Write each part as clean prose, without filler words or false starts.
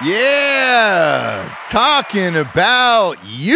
Yeah, talking about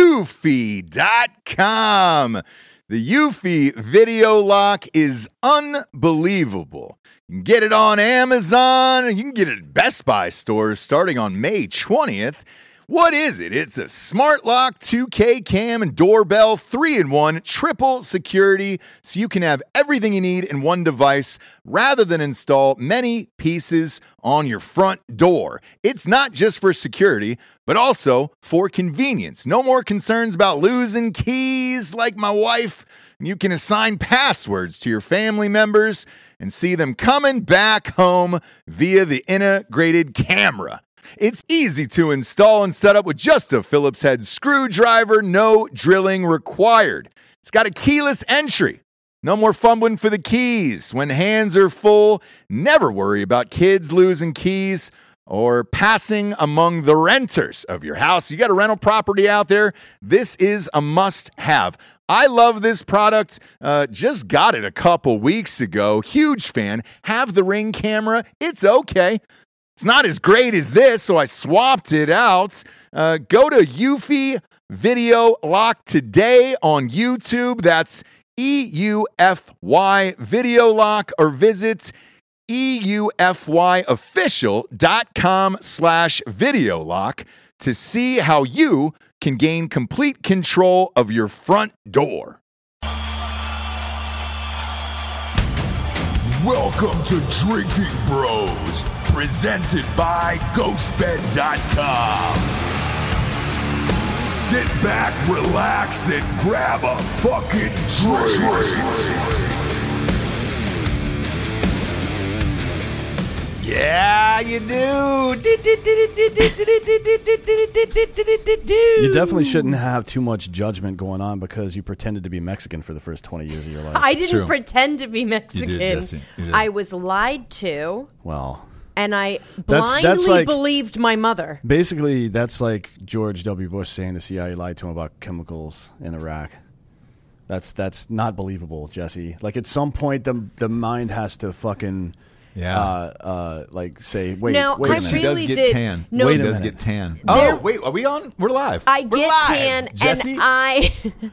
Eufy.com. The Eufy video lock is unbelievable. You can get it on Amazon, you can get it at Best Buy stores starting on May 20th. What is it? It's a smart lock, 2K cam, and doorbell, 3-in-1, triple security, so you can have everything you need in one device rather than install many pieces on your front door. It's not just for security, but also for convenience. No more concerns about losing keys like my wife. You can assign passwords to your family members and see them coming back home via the integrated camera. It's easy to install and set up with just a Phillips head screwdriver, no drilling required. It's got a keyless entry. No more fumbling for the keys. When hands are full, never worry about kids losing keys or passing among the renters of your house. You got a rental property out there, this is a must-have. I love this product. Just got it a couple weeks ago. Huge fan. Have the Ring camera. It's okay. It's not as great as this, so I swapped it out. Go to Eufy Video Lock today on YouTube. That's EUFY Video Lock, or visit EUFYofficial.com/video lock to see how you can gain complete control of your front door. Welcome to Drinking Bros, presented by GhostBed.com. Sit back, relax, and grab a fucking drink. Yeah, you do. You definitely shouldn't have too much judgment going on because you pretended to be Mexican for the first 20 years of your life. I didn't pretend to be Mexican. You did, Jesse. You did. I was lied to. Well, and I blindly believed my mother. Basically, that's like George W. Bush saying the CIA lied to him about chemicals in Iraq. That's not believable, Jesse. Like, at some point, the mind has to fucking... like say, wait now, a minute. She does get tan. No, she does get tan. There, oh, wait, are we on? We're live. I We're get live, tan, Jesse. and I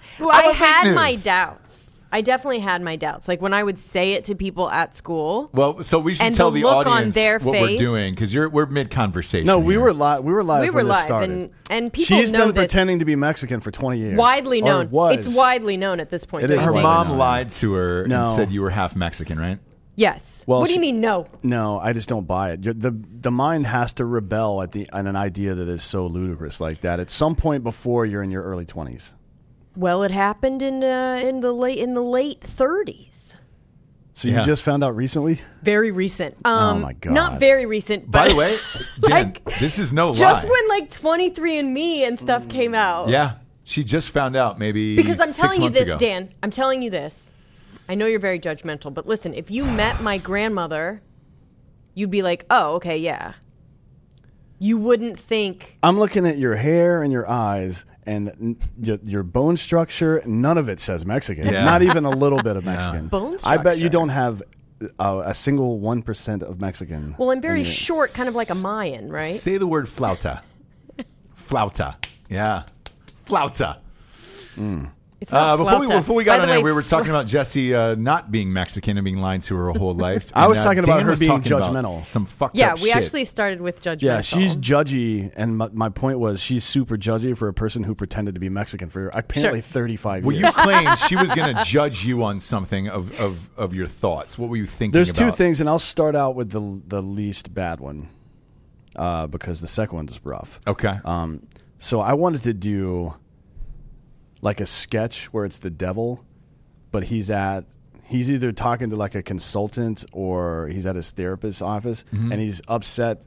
had my doubts. I definitely had my doubts. Like when I would say it to people at school. Well, so we should and tell the the look audience on their what face, we're doing, because we're mid conversation. No, we were live. We were live. We were when this live, started. and people She's know been this. pretending to be Mexican for 20 years. Widely known. Was. It's widely known at this point. It is Her widely mom known. lied to her No. and said you were half Mexican, right? Yes. Well, what do you mean? No. No, I just don't buy it. The mind has to rebel at an idea that is so ludicrous like that at some point before you're in your early 20s. Well, it happened in the late 30s. So you just found out recently? Very recent. Oh my God. Not very recent. But By the way, Dan, like, this is no lie. just when like 23andMe and stuff came out. Yeah, she just found out maybe Because I'm 6 telling you months this, ago. Dan. I'm telling you this. I know you're very judgmental, but listen, if you met my grandmother, you'd be like, oh, okay, yeah. You wouldn't think... I'm looking at your hair and your eyes and your bone structure. None of it says Mexican. Yeah. Not even a little bit of Mexican. Bone I bet you structure. don't have a single 1% of Mexican. Well, I'm very short, kind of like a Mayan, right? Say the word flauta. Flauta. Yeah. Flauta. It's not flauta. Before we got By on the there, way, we were talking about Jesse not being Mexican and being lied to her whole life. I was And, talking about Dan her was being talking about judgmental. some fucked Yeah, up we shit. actually started with judgmental. Yeah, she's judgy, and my point was she's super judgy for a person who pretended to be Mexican for apparently 35 Well, years. you claimed she was going to judge you on something of your thoughts. What were you thinking There's about? two things, and I'll start out with the least bad one because the second one's rough. Okay. So I wanted to do like a sketch where it's the devil, but he's either talking to like a consultant or he's at his therapist's office, and he's upset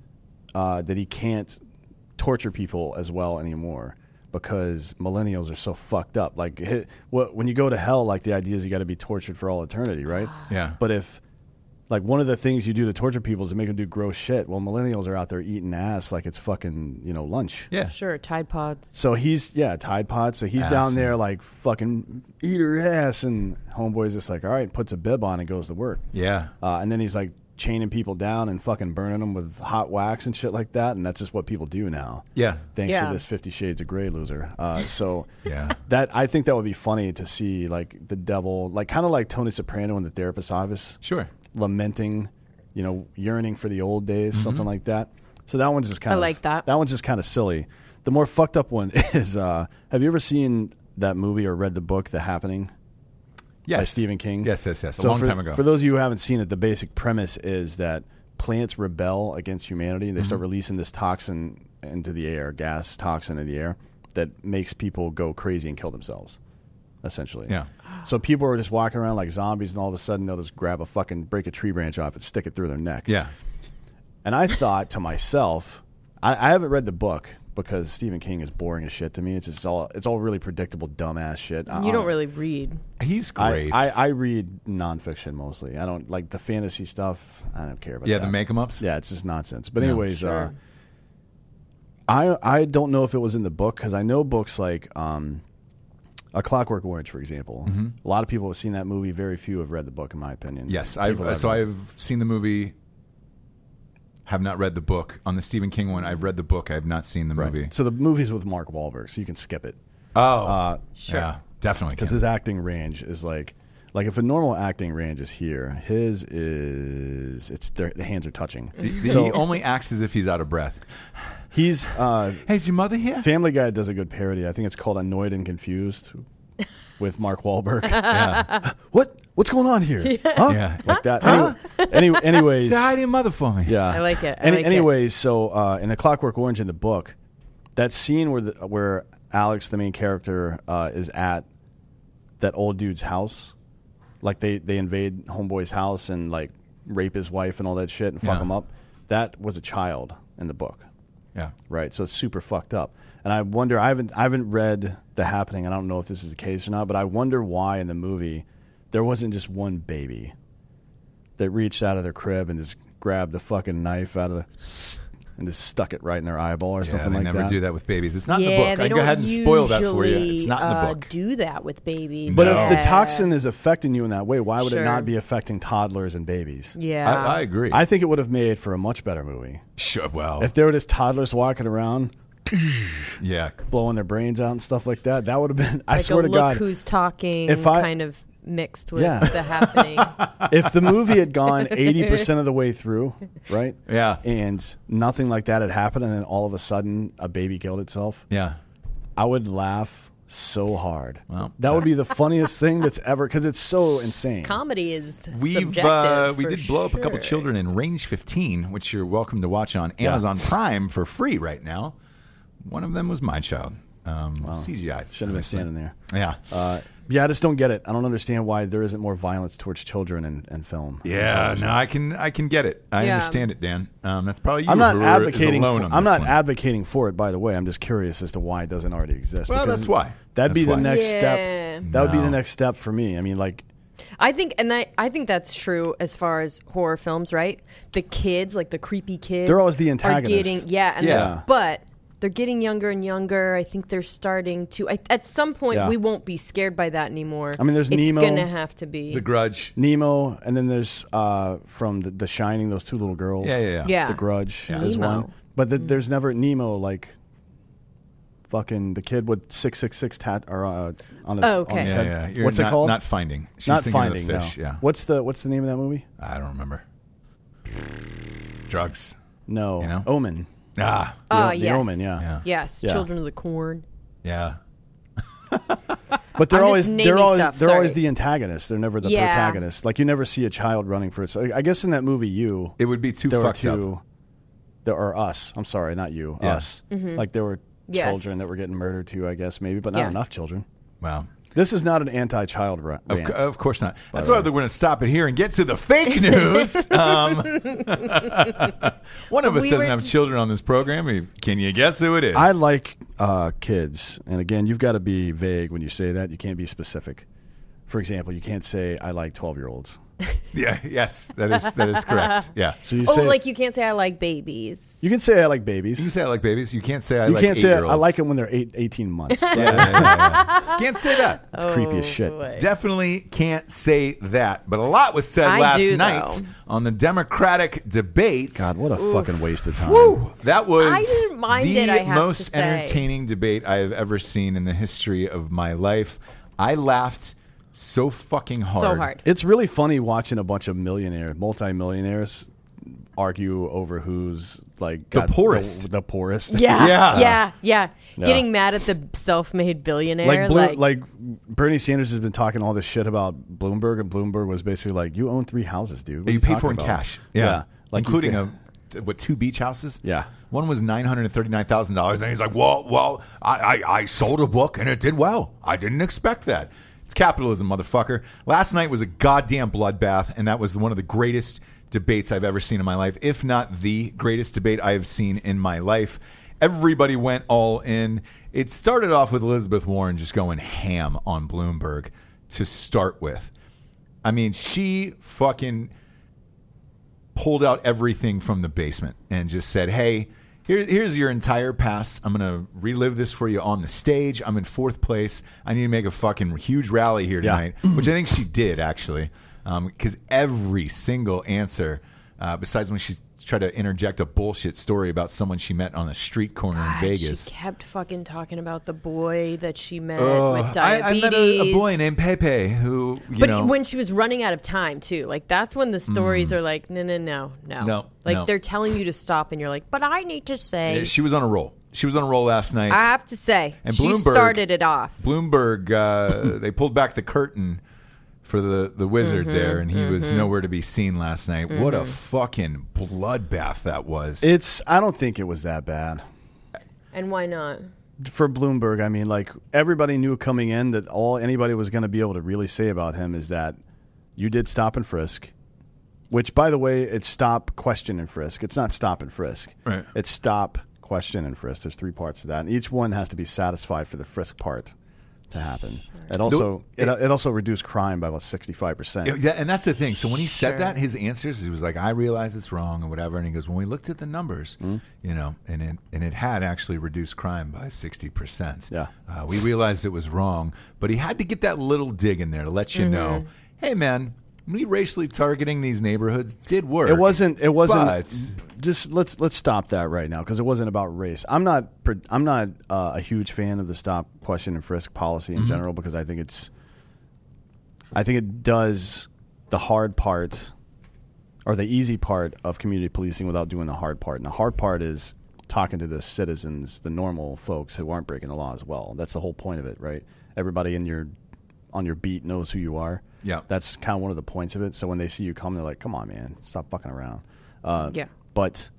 that he can't torture people as well anymore because millennials are so fucked up. Like when you go to hell, like the idea is you got to be tortured for all eternity, right? Yeah. But if like one of the things you do to torture people is to make them do gross shit. Well, millennials are out there eating ass like it's fucking, lunch. Yeah. Sure, Tide Pods. So Tide Pod. So he's down there like fucking eat her ass, and homeboy's just like, all right, puts a bib on and goes to work. Yeah. And then he's like chaining people down and fucking burning them with hot wax and shit like that, and that's just what people do now. Yeah. Thanks Yeah. to this 50 Shades of Grey loser. So Yeah. that I think that would be funny to see, like the devil, like kind of like Tony Soprano in the therapist's office, Sure. lamenting, yearning for the old days, something like that. So that one's just kind of like that. That one's just kind of silly. The more fucked up one is, have you ever seen that movie or read the book, The Happening? Yes. By Stephen King. Yes. A So long time ago. For those of you who haven't seen it, the basic premise is that plants rebel against humanity. And they start releasing this toxin into the air, gas toxin in the air, that makes people go crazy and kill themselves, essentially. Yeah. So people are just walking around like zombies, and all of a sudden they'll just break a tree branch off and stick it through their neck. Yeah. And I thought to myself, I haven't read the book because Stephen King is boring as shit to me. It's all really predictable, dumbass shit. You don't really read. He's great. I read nonfiction mostly. I don't like the fantasy stuff. I don't care about that. the make-em-ups? Yeah, it's just nonsense. But Yeah. anyways, Sure. I don't know if it was in the book because I know books like A Clockwork Orange, for example. A lot of people have seen that movie. Very few have read the book, in my opinion. Yes. People I've seen the movie, have not read the book. On the Stephen King one, I've read the book. I have not seen the movie. So the movie's with Mark Wahlberg, so you can skip it. Oh. Sure. Yeah. Definitely. Because his acting range is like if a normal acting range is here, his is the hands are touching. He only acts as if he's out of breath. He's Hey, is your mother here? Family Guy does a good parody. I think it's called Annoyed and Confused with Mark Wahlberg. Yeah. What's going on here? Huh? Yeah. Like that. Anyways, Say hi to your mother for me. yeah, I like it. Anyways, so in A Clockwork Orange in the book, that scene where Alex, the main character, is at that old dude's house, like they invade Homeboy's house and like rape his wife and all that shit and fuck him up. That was a child in the book. Yeah. Right, so it's super fucked up, and I wonder. I haven't read The Happening. I don't know if this is the case or not, but I wonder why in the movie there wasn't just one baby that reached out of their crib and just grabbed a fucking knife out of the and just stuck it right in their eyeball or something like that. They never do that with babies. It's not in Yeah, the book. they I can go ahead and spoil that for you. It's not in the usually, book. do that with babies. But No. if the toxin is affecting you in that way, why would it Sure. not be affecting toddlers and babies? Yeah. I agree. I think it would have made for a much better movie Sure. Well. if there were just toddlers walking around Yeah. blowing their brains out and stuff like that. That would have been. I Like swear a to look God, who's talking if I- kind of mixed with Yeah. The Happening. if the movie had gone 80% of the way through, right? Yeah. And nothing like that had happened, and then all of a sudden a baby killed itself, Yeah. I would laugh so hard. Well, that would be the funniest thing that's ever, because it's so insane. Comedy is We subjective, for did blow up a couple sure. children in Range 15, which you're welcome to watch on Amazon Prime for free right now. One of them was my child. CGI. Shouldn't have been standing there. Yeah. Yeah, I just don't get it. I don't understand why there isn't more violence towards children in film. Yeah, no, I can get it. I Yeah. understand it, Dan. That's probably you. I'm not who advocating. Is alone on I'm this not one. advocating for it. By the way, I'm just curious as to why it doesn't already exist. Well, because that's why. That'd be That's the why. next Yeah. step. That would be No. the next step for me. I mean, like, I think that's true as far as horror films, right? The kids, like the creepy kids, They're always the are antagonist. getting Yeah. but they're getting younger and younger. I think they're starting to. At some point, Yeah. we won't be scared by that anymore. I mean, there's it's Nemo. gonna have to be The Grudge. Nemo, and then there's from the Shining, those two little girls. Yeah. The Grudge Yeah. is Nemo. one, but there's never Nemo like fucking the kid with 666 tat or on his, Oh, okay. on his Yeah, head. yeah. You're What's it not- called? Not Finding. She's Not thinking Finding. Of the fish. No. Yeah. What's the name of that movie? I don't remember. Drugs. No. You know? Omen. Ah. The yes. Omen, yeah. Yeah. Yes, Yeah. Children of the Corn. Yeah. But they're I'm always just they're naming always stuff, they're always sorry. the antagonists. They're never the Yeah. protagonist. Like you never see a child running for it. So I guess in that movie, It would be too there were fucked up. two. There are us. I'm sorry, not you. Yeah. Us. Like there were Yes. children that were getting murdered too. I guess maybe, but not Yes. enough children. Wow. This is not an anti-child rant. Of course not. That's why we're going to stop it here and get to the fake news. One of us We doesn't were- have children on this program. Can you guess who it is? I like kids, and again, you've got to be vague when you say that. You can't be specific. For example, you can't say I like 12-year-olds. Yeah, yes, that is correct. Yeah. So you Oh, say like you can't say I like babies. you can say I like babies. You can say I like babies. You can't say I You like can't say I 8-year-olds. like them when they're 18 months. Yeah. Can't say that. It's creepy as shit. boy. Definitely can't say that. But a lot was said I last do, night though. on the Democratic debate. God, what a fucking waste of time. Woo! That was I didn't mind the it, I have to most say. entertaining debate I have ever seen in the history of my life. I laughed so fucking hard. So hard. It's really funny watching a bunch of multi-millionaires argue over who's like The got poorest. The poorest. Yeah. Getting mad at the self-made billionaire. Like Bernie Sanders has been talking all this shit about Bloomberg, and Bloomberg was basically like, "You own 3 houses, dude. What That are you paid talking for in about?" cash. Yeah, like including you can- 2 beach houses. Yeah. One was $939,000, and he's like, "Well, I sold a book and it did well. I didn't expect that." It's capitalism, motherfucker. Last night was a goddamn bloodbath, and that was one of the greatest debates I've ever seen in my life, if not the greatest debate I have seen in my life. Everybody went all in. It started off with Elizabeth Warren just going ham on Bloomberg to start with. I mean, she fucking pulled out everything from the basement and just said, "Hey, here's your entire past. I'm going to relive this for you on the stage. I'm in 4th place. I need to make a fucking huge rally here Yeah. tonight," which I think she did, actually, because every single answer, besides when she tried to interject a bullshit story about someone she met on a street corner in Vegas. She kept fucking talking about the boy that she met Oh, with I diabetes. met a boy named Pepe who, But know, when she was running out of time, too, like that's when the stories are like, no. Like no. they're telling you to stop, and you're like, but I need to say. she was on a roll. She was on a roll last night. I have to say, And she Bloomberg- started it off. Bloomberg, they pulled back the curtain for the wizard Mm-hmm, there, and he was nowhere to be seen last night. What a fucking bloodbath that was. I don't think it was that bad. And why not? For Bloomberg, I mean, like everybody knew coming in that all anybody was going to be able to really say about him is that you did stop and frisk, which, by the way, it's stop, question, and frisk. It's not stop and frisk. Right. It's stop, question, and frisk. There's 3 parts to that, and each one has to be satisfied for the frisk part to happen. It also it also reduced crime by about 65%. Yeah, and that's the thing. So when he said Sure. that, his answers, he was like, "I realize it's wrong," or whatever. And he goes, "When we looked at the numbers, you know, and it had actually reduced crime by 60%. Yeah. We realized it was wrong, but he had to get that little dig in there to let you know, hey, man, me racially targeting these neighborhoods did work. It wasn't. But Just let's stop that right now because it wasn't about race. I'm not a huge fan of the stop, question, and frisk policy in general because I think it does the hard part or the easy part of community policing without doing the hard part. And the hard part is talking to the citizens, the normal folks who aren't breaking the law as well. That's the whole point of it, right? Everybody on your beat knows who you are. Yeah. That's kind of one of the points of it. So when they see you come, they're like, "Come on, man, stop fucking around." Yeah. But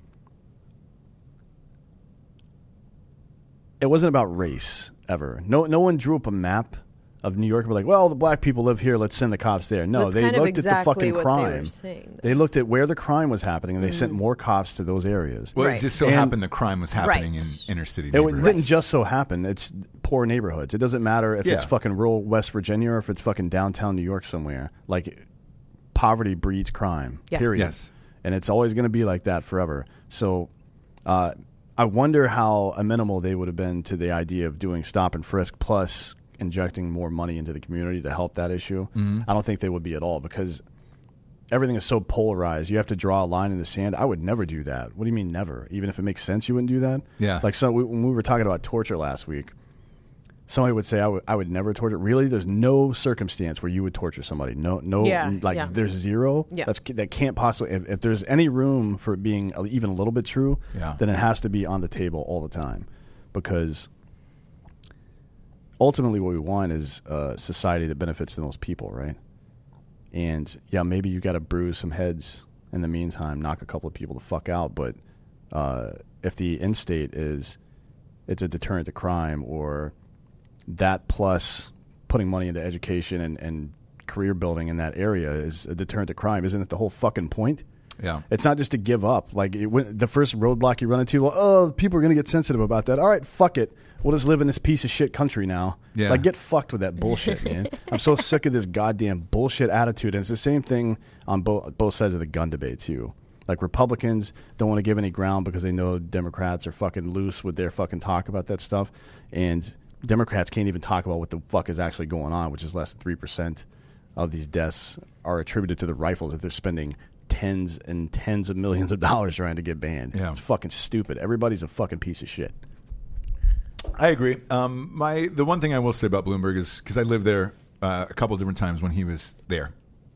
it wasn't about race ever. No one drew up a map of New York and were like, "Well, the black people live here. Let's send the cops there." No, That's they kind of looked at the exactly fucking what they crime. were saying, They looked at where the crime was happening, and they sent more cops to those areas. well, Right. it just so And- happened the crime was happening Right. in inner city It neighborhoods. didn't just so happen. It's poor neighborhoods. It doesn't matter if it's Yeah. fucking rural West Virginia or if it's fucking downtown New York somewhere. Like, poverty breeds crime, Yeah. period. Yes. And it's always going to be like that forever. So I wonder how amenable they would have been to the idea of doing stop and frisk plus injecting more money into the community to help that issue. I don't think they would be at all because everything is so polarized. You have to draw a line in the sand. I would never do that. What do you mean never? Even if it makes sense, you wouldn't do that? Yeah. Like when we were talking about torture last week, somebody would say, I would never torture. Really? There's no circumstance where you would torture somebody. No, Yeah, like yeah. there's zero. Yeah. That can't possibly, if there's any room for it being even a little bit true, Yeah. then it has to be on the table all the time because ultimately what we want is a society that benefits the most people, right? And yeah, maybe you got to bruise some heads in the meantime, knock a couple of people the fuck out. But if the end state is it's a deterrent to crime or that plus putting money into education and career building in that area is a deterrent to crime, isn't it the whole fucking point? Yeah. It's not just to give up. Like the first roadblock you run into, well, oh, people are going to get sensitive about that. All right, fuck it. We'll just live in this piece of shit country now. Yeah. Like, get fucked with that bullshit, man. I'm so sick of this goddamn bullshit attitude. And it's the same thing on both sides of the gun debate, too. Like, Republicans don't want to give any ground because they know Democrats are fucking loose with their fucking talk about that stuff. And Democrats can't even talk about what the fuck is actually going on, which is less than 3% of these deaths are attributed to the rifles that they're spending tens and tens of millions of dollars trying to get banned. Yeah. It's fucking stupid. Everybody's a fucking piece of shit. I agree. The one thing I will say about Bloomberg is because I lived there a couple of different times when he was there.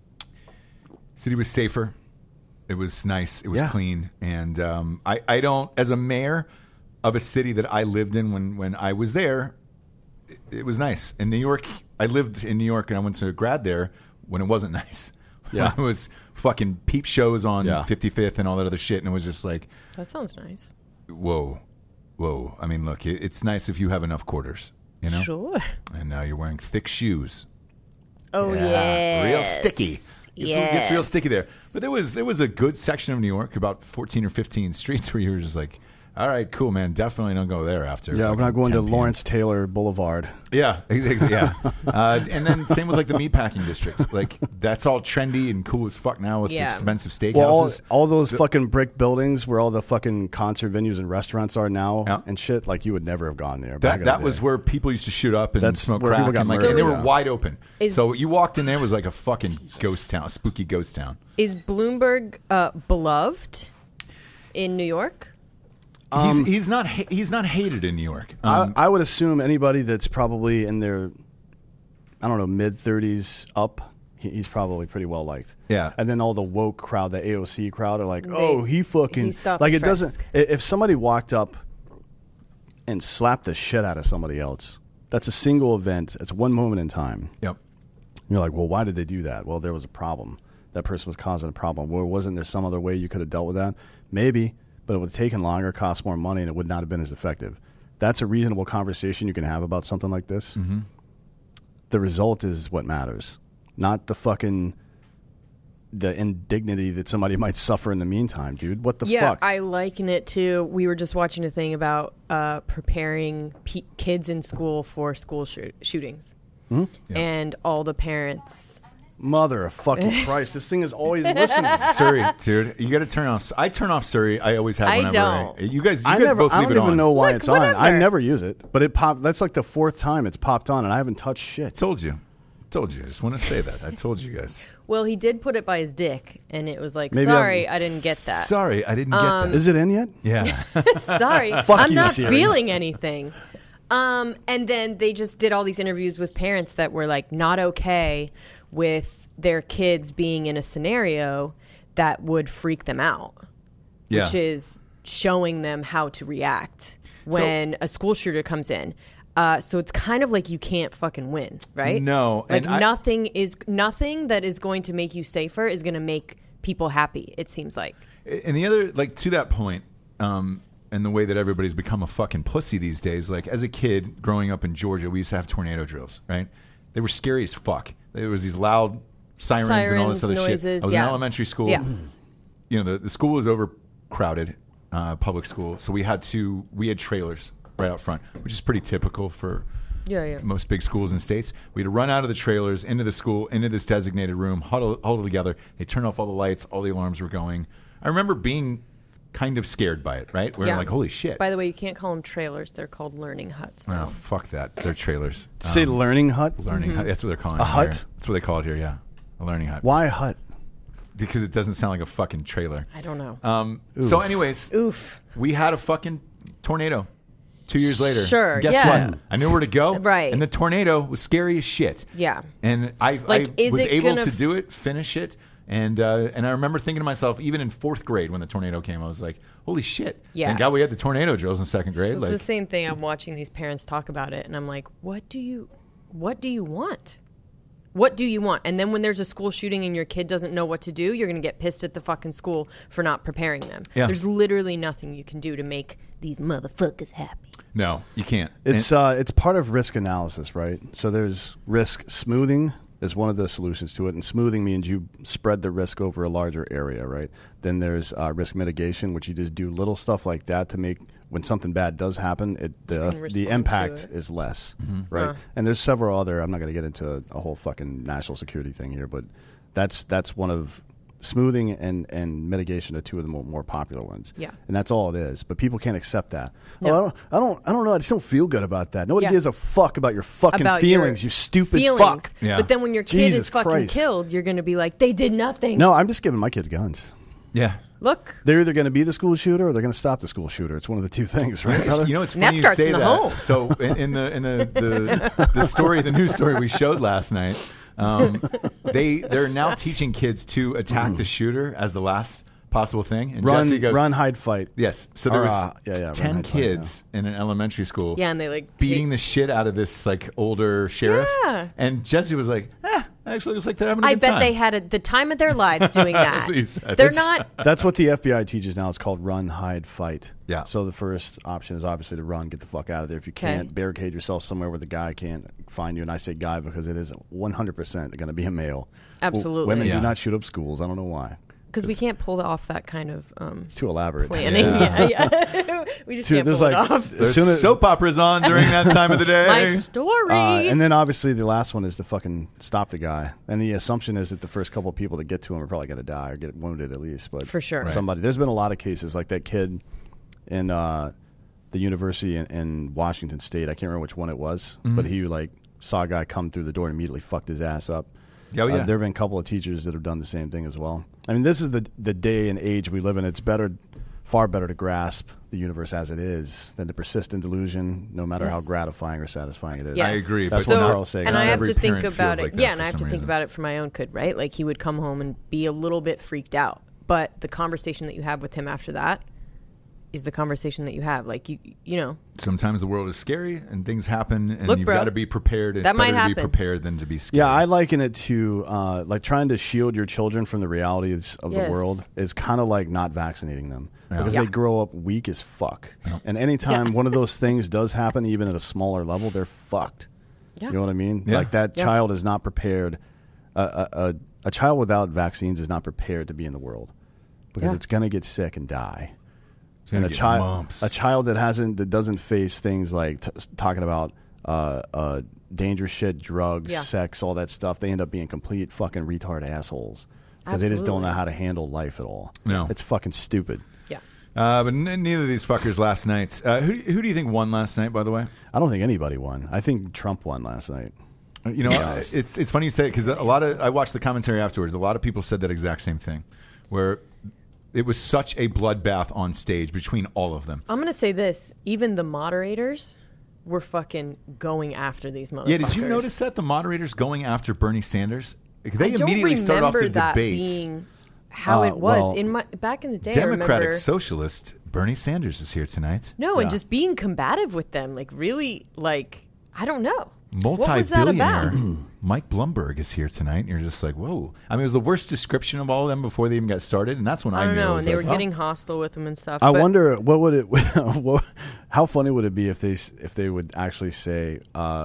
City was safer. It was nice. It was clean. And I don't, as a mayor of a city that I lived in when I was there, it was nice. In New York, I lived in New York and I went to grad there when it wasn't nice. Yeah. It was fucking peep shows on 55th and all that other shit. And it was just like, That sounds nice. whoa. I mean, look, it's nice if you have enough quarters, you know? Sure. And now you're wearing thick shoes. Oh, yeah. Real sticky. Gets real sticky there. But there was a good section of New York, about 14 or 15 streets where you were just like, all right, cool, man. Definitely don't go there after. Yeah, we're not going to 10 p.m. Lawrence Taylor Boulevard. Yeah, yeah. And then same with like the meatpacking district. Like that's all trendy and cool as fuck now with expensive steakhouses. Well, all those fucking brick buildings where all the fucking concert venues and restaurants are now and shit, like you would never have gone there. That was where people used to shoot up and smoke where crack. people got And, like, murdered. and they were Yeah. wide open. So you walked in there, it was like a fucking ghost town, a spooky ghost town. Is Bloomberg beloved in New York? He's not hated in New York. I would assume anybody that's probably in their, I don't know, mid-30s up, he's probably pretty well liked. Yeah. And then all the woke crowd, the AOC crowd, are like, oh, he fucking... he stopped like, the it doesn't... frisk. If somebody walked up and slapped the shit out of somebody else, that's a single event. It's one moment in time. Yep. You're like, well, why did they do that? Well, there was a problem. That person was causing a problem. Well, wasn't there some other way you could have dealt with that? Maybe, but it would have taken longer, cost more money, and it would not have been as effective. That's a reasonable conversation you can have about something like this. Mm-hmm. The result is what matters, not the indignity that somebody might suffer in the meantime, dude. What the fuck? I liken it to, we were just watching a thing about preparing kids in school for school shootings. Hmm? Yeah. And all the parents... Mother of fucking Christ, this thing is always listening. Surrey, dude, you got to turn off. I turn off Surrey. I always have. I Whenever don't. You guys I both leave it don't on. even know why Look, it's on. I whatever. never use it, but it popped. That's like the fourth time it's popped on, and I haven't touched shit. Told you. I just want to say that. I told you guys. Well, he did put it by his dick, and it was like, Maybe sorry, I didn't get that. Sorry, I didn't get that. Is it in yet? Yeah. Sorry, Fuck I'm you, not Siri. feeling anything. And then they just did all these interviews with parents that were like not okay with their kids being in a scenario that would freak them out, Yeah. which is showing them how to react when a school shooter comes in. So it's kind of like you can't fucking win, right? No, like and nothing that is going to make you safer is going to make people happy. It seems like. And the other, like, to that point, and the way that everybody's become a fucking pussy these days, like, as a kid growing up in Georgia, we used to have tornado drills, right? They were scary as fuck. There was these loud sirens and all this other noises, shit. I was in elementary school. Yeah. You know, the school was overcrowded, public school, so we had trailers right out front, which is pretty typical for most big schools in states. We had to run out of the trailers into the school, into this designated room, huddle together. They turned off all the lights, all the alarms were going. I remember being kind of scared by it, right? We're like, holy shit. By the way, you can't call them trailers. They're called learning huts now. Oh, fuck that. They're trailers. Say learning hut. Learning hut. That's what they're calling it. A hut? Here. That's what they call it here, yeah. A learning hut. Why a hut? Because it doesn't sound like a fucking trailer. I don't know. So anyways, Oof. we had a fucking tornado 2 years later. Sure, And guess yeah. what? I knew where to go. Right. And the tornado was scary as shit. Yeah. And I Is was it able gonna to do it, finish it. And I remember thinking to myself, even in fourth grade when the tornado came, I was like, holy shit. Yeah. Thank God we had the tornado drills in second grade. It's Like, the same thing. I'm watching these parents talk about it, and I'm like, what do you want? What do you want? And then when there's a school shooting and your kid doesn't know what to do, you're going to get pissed at the fucking school for not preparing them. Yeah. There's literally nothing you can do to make these motherfuckers happy. no, you can't. It's part of risk analysis, right? So there's risk smoothing, is one of the solutions to it. And smoothing means you spread the risk over a larger area, right? Then there's risk mitigation, which you just do little stuff like that to make when something bad does happen, the impact is less, right? And there's several other. I'm not going to get into a whole fucking national security thing here, but that's one of smoothing and mitigation are two of the more popular ones. Yeah. And that's all it is. But people can't accept that. No. Oh, I don't know. I just don't feel good about that. Nobody gives a fuck about your fucking feelings, you stupid fuck. Yeah. But then when your kid is fucking killed, you're going to be like, they did nothing. No, I'm just giving my kids guns. Yeah. Look. They're either going to be the school shooter or they're going to stop the school shooter. It's one of the two things, right? You know, it's funny you say that. Home. So in the story, the news story we showed last night, they're now teaching kids to attack the shooter as the last possible thing. And Jesse goes, run, hide, fight. Yes. So there was 10 kids in an elementary school. Yeah, and they like beating the shit out of this like older sheriff. Yeah. And Jesse was like, actually looks like they're having a good time. I bet they had the time of their lives doing that. That's what you said. They're not. That's what the FBI teaches now. It's called run, hide, fight. Yeah. So the first option is obviously to run, get the fuck out of there. If you can't, barricade yourself somewhere where the guy can't find you. And I say guy because it is 100% going to be a male. Absolutely. Women do not shoot up schools. I don't know why. Because we can't pull off that kind of it's too elaborate planning. Yeah. We just can't pull it off. There's soap operas on during that time of the day. My stories. And then obviously the last one is to fucking stop the guy. And the assumption is that the first couple of people that get to him are probably going to die or get wounded at least. But for sure. Somebody. There's been a lot of cases like that kid in the university in Washington State. I can't remember which one it was, but he like saw a guy come through the door and immediately fucked his ass up. Oh, yeah. There have been a couple of teachers that have done the same thing as well. I mean, this is the day and age we live in. It's far better to grasp the universe as it is than to persist in delusion, no matter how gratifying or satisfying it is. Yes. I agree. That's what Carl's saying. And I have to think about it. Like and I have to think about it for my own kid, right? Like he would come home and be a little bit freaked out. But the conversation that you have with him after that is the conversation that you have. Like, you know. Sometimes the world is scary and things happen and you've got to be prepared. It's better to be prepared than to be scared. Yeah, I liken it to like trying to shield your children from the realities of the world is kind of like not vaccinating them because they grow up weak as fuck. Yeah. And anytime one of those things does happen, even at a smaller level, they're fucked. Yeah. You know what I mean? Yeah. Like that child is not prepared. A child without vaccines is not prepared to be in the world because it's going to get sick and die. And a child that doesn't face things like talking about dangerous shit, drugs, sex, all that stuff, they end up being complete fucking retard assholes because they just don't know how to handle life at all. No, it's fucking stupid. Yeah. But neither of these fuckers last night. Who do you think won last night? By the way, I don't think anybody won. I think Trump won last night. You know, it's funny you say it because I watched the commentary afterwards. A lot of people said that exact same thing, where it was such a bloodbath on stage between all of them. I'm going to say this. Even the moderators were fucking going after these motherfuckers. Yeah, did you notice that? The moderators going after Bernie Sanders? They immediately start off the debates. Being how it was. Back in the day, Democratic Socialist Bernie Sanders is here tonight. No, and just being combative with them. Like, really, like, I don't know. Multi-billionaire Mike Bloomberg is here tonight, and you're just like, whoa. I mean, it was the worst description of all of them before they even got started, and that's when I knew. Know, and they were getting hostile with them and stuff. I wonder what would it? How funny would it be if they would actually say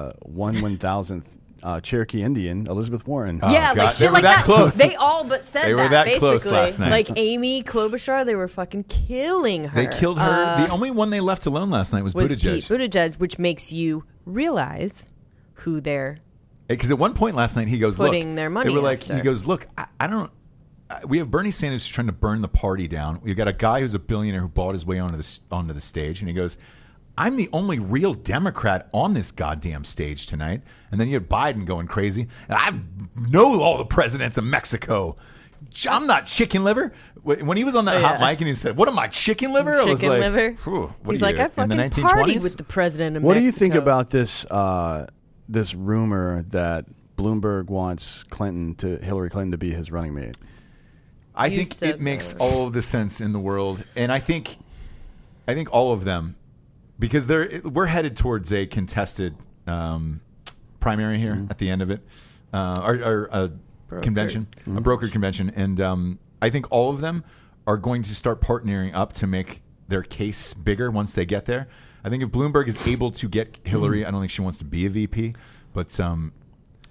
1/1000th Cherokee Indian Elizabeth Warren? Yeah, like shit like that. Close. They all but said they were that close last night. Like Amy Klobuchar, they were fucking killing her. They killed her. The only one they left alone last night was Buttigieg. Pete Buttigieg, which makes you realize who they're because at one point last night he goes, putting their money. They were like, he goes, look, I don't. We have Bernie Sanders trying to burn the party down. We've got a guy who's a billionaire who bought his way onto the stage, and he goes, I'm the only real Democrat on this goddamn stage tonight. And then you had Biden going crazy. I know all the presidents of Mexico. I'm not chicken liver. When he was on that hot mic and he said, what am I, chicken liver? Chicken I was like, liver. He's like, I fucking partied with the president of Mexico. What do you think about this rumor that Bloomberg wants Hillary Clinton to be his running mate? I think it makes all of the sense in the world. And I think all of them, because we're headed towards a contested primary here at the end of it, or a convention, a broker convention. And I think all of them are going to start partnering up to make their case bigger once they get there. I think if Bloomberg is able to get Hillary, I don't think she wants to be a VP, but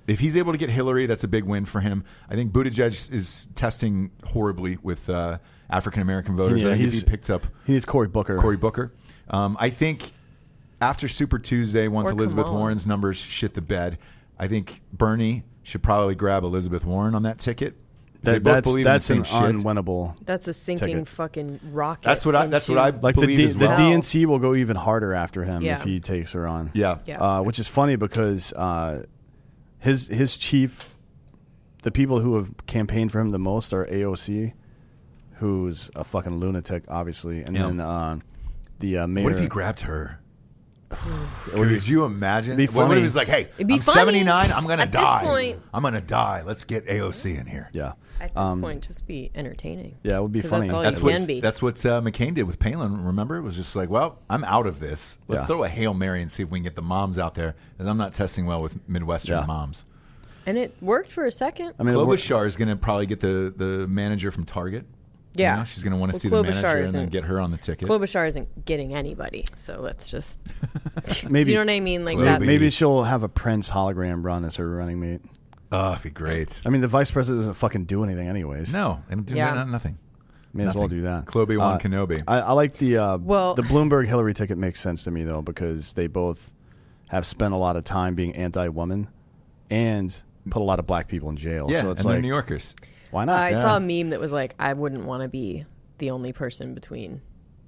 If he's able to get Hillary, that's a big win for him. I think Buttigieg is testing horribly with African American voters. Yeah, I think if he picks up he needs Cory Booker. I think after Super Tuesday, once Or Elizabeth Kamala. Warren's numbers shit the bed, I think Bernie should probably grab Elizabeth Warren on that ticket. They both believe in the That's same an shit. unwinnable. That's a sinking Ticket. fucking rocket. That's what I Like believe as well. the DNC will go even harder after him Yeah. if he takes her on. Yeah. Yeah. Which is funny because his chief, the people who have campaigned for him the most are AOC, who's a fucking lunatic, obviously, and Yeah. then the mayor. What if he grabbed her? Could you imagine? It'd be What if funny. he was like, "Hey, It'd be I'm funny. 79. I'm gonna At this die. point- I'm gonna die. Let's get AOC in here." Yeah, At this point, just be entertaining. yeah, it would be 'Cause funny. that's all That's you what can be. that's what McCain did with Palin. Remember, it was just like, "Well, I'm out of this. Let's Yeah. throw a Hail Mary and see if we can get the moms out there." Because I'm not testing well with Midwestern Yeah. moms. And it worked for a second. I mean, it wor- Klobuchar is going to probably get the manager from Target. Yeah. You know, she's going to want to Well, see the Klobuchar manager and then isn't- get her on the ticket. Klobuchar isn't getting anybody, so let's just. maybe Do you know what I mean? Like Kloby. that. maybe she'll have a Prince hologram run as her running mate. Oh, it'd be great. I mean, the vice president doesn't fucking do anything anyways. No, they don't do Yeah. nothing. May as well Nothing. do that. Kloby-Wan Kenobi. I like the Well- the Bloomberg Hillary ticket makes sense to me though because they both have spent a lot of time being anti-woman and put a lot of black people in jail. Yeah, so it's and they're like, New Yorkers. why not? I Yeah. saw a meme that was like, I wouldn't want to be the only person between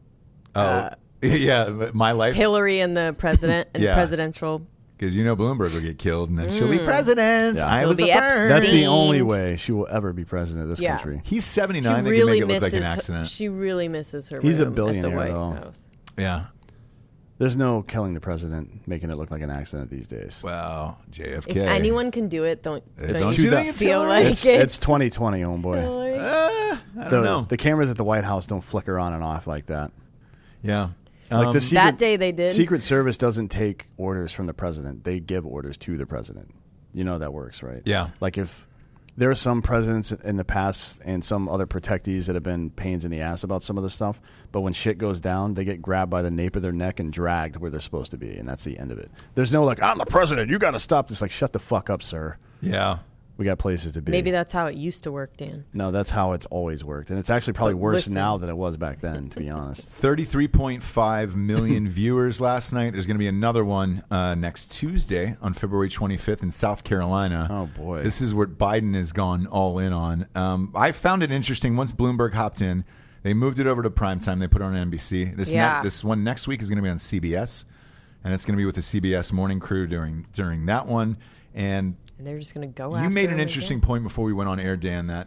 Yeah, my life. Hillary and the president and Yeah. presidential. Because you know Bloomberg will get killed and then she'll be president. Yeah. I He'll was the be first. Epstein. That's the Steamed. only way she will ever be president of this Yeah. country. He's She 79. They can really make it look misses. like an accident. She really misses her. He's a room billionaire, at the White though. House. Yeah. There's no killing the president, making it look like an accident these days. Well, JFK. If anyone can do it, don't Don't you you think it's feel Hillary? like It's 2020, homeboy. Hillary? I don't know. The cameras at the White House don't flicker on and off like that. Yeah. Like the secret, That day they did. Secret Service doesn't take orders from the president; they give orders to the president. You know that works, right? Yeah. Like if there are some presidents in the past and some other protectees that have been pains in the ass about some of the stuff, but when shit goes down, they get grabbed by the nape of their neck and dragged where they're supposed to be, and that's the end of it. There's no like, I'm the president, you got to stop this. Like, shut the fuck up, sir. Yeah. We got places to be. Maybe that's how it used to work, Dan. No, that's how it's always worked, and it's actually probably But worse listen. now than it was back then. To be honest. 33.5 million viewers last night. There's going to be another one next Tuesday on February 25th in South Carolina. Oh, boy. This is what Biden has gone all in on. I found it interesting. Once Bloomberg hopped in, they moved it over to primetime. They put it on NBC. This one next week is going to be on CBS, and it's going to be with the CBS morning crew during that one. And And they're just going to go you after made an him interesting again. point before we went on air, Dan, that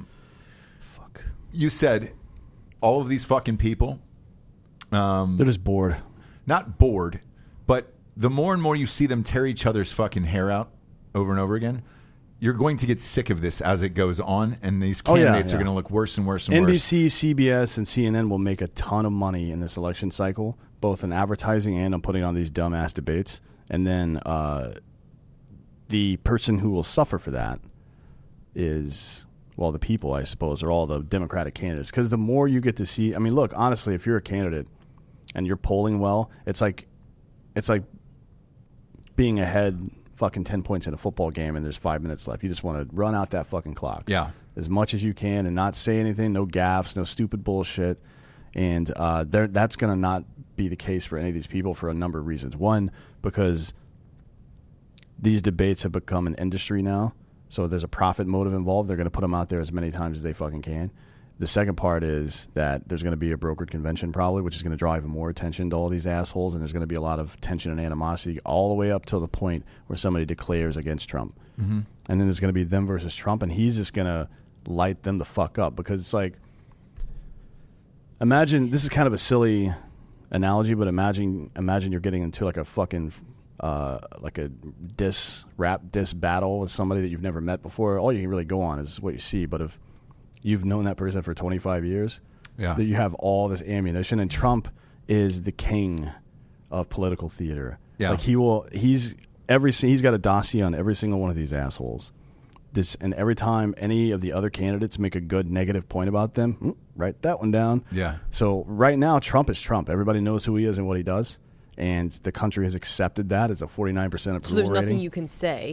Fuck. you said all of these fucking people, They're just bored. not bored, but the more and more you see them tear each other's fucking hair out over and over again, you're going to get sick of this as it goes on, and these Oh, yeah, candidates are yeah. going to look worse and worse and worse. NBC, CBS, and CNN will make a ton of money in this election cycle, both in advertising and on putting on these dumbass debates. And then the person who will suffer for that is, well, the people, I suppose, are all the Democratic candidates. Because the more you get to see, I mean, look, honestly, if you're a candidate and you're polling well, it's like being ahead fucking 10 points in a football game and there's 5 minutes left. You just want to run out that fucking clock. Yeah. As much as you can and not say anything, no gaffes, no stupid bullshit. And that's going to not be the case for any of these people for a number of reasons. One, because these debates have become an industry now, so there's a profit motive involved. They're going to put them out there as many times as they fucking can. The second part is that there's going to be a brokered convention probably, which is going to draw even more attention to all these assholes, and there's going to be a lot of tension and animosity all the way up till the point where somebody declares against Trump. Mm-hmm. And then there's going to be them versus Trump, and he's just going to light them the fuck up because it's like, imagine, this is kind of a silly analogy, but imagine you're getting into like a fucking like a rap diss battle with somebody that you've never met before. All you can really go on is what you see. But if you've known that person for 25 years, Yeah. that you have all this ammunition, and Trump is the king of political theater. Yeah. Like he's got a dossier on every single one of these assholes. And every time any of the other candidates make a good negative point about them, write that one down. Yeah. So right now, Trump is Trump. Everybody knows who he is and what he does. And the country has accepted that as a 49% approval So there's nothing rating. you can say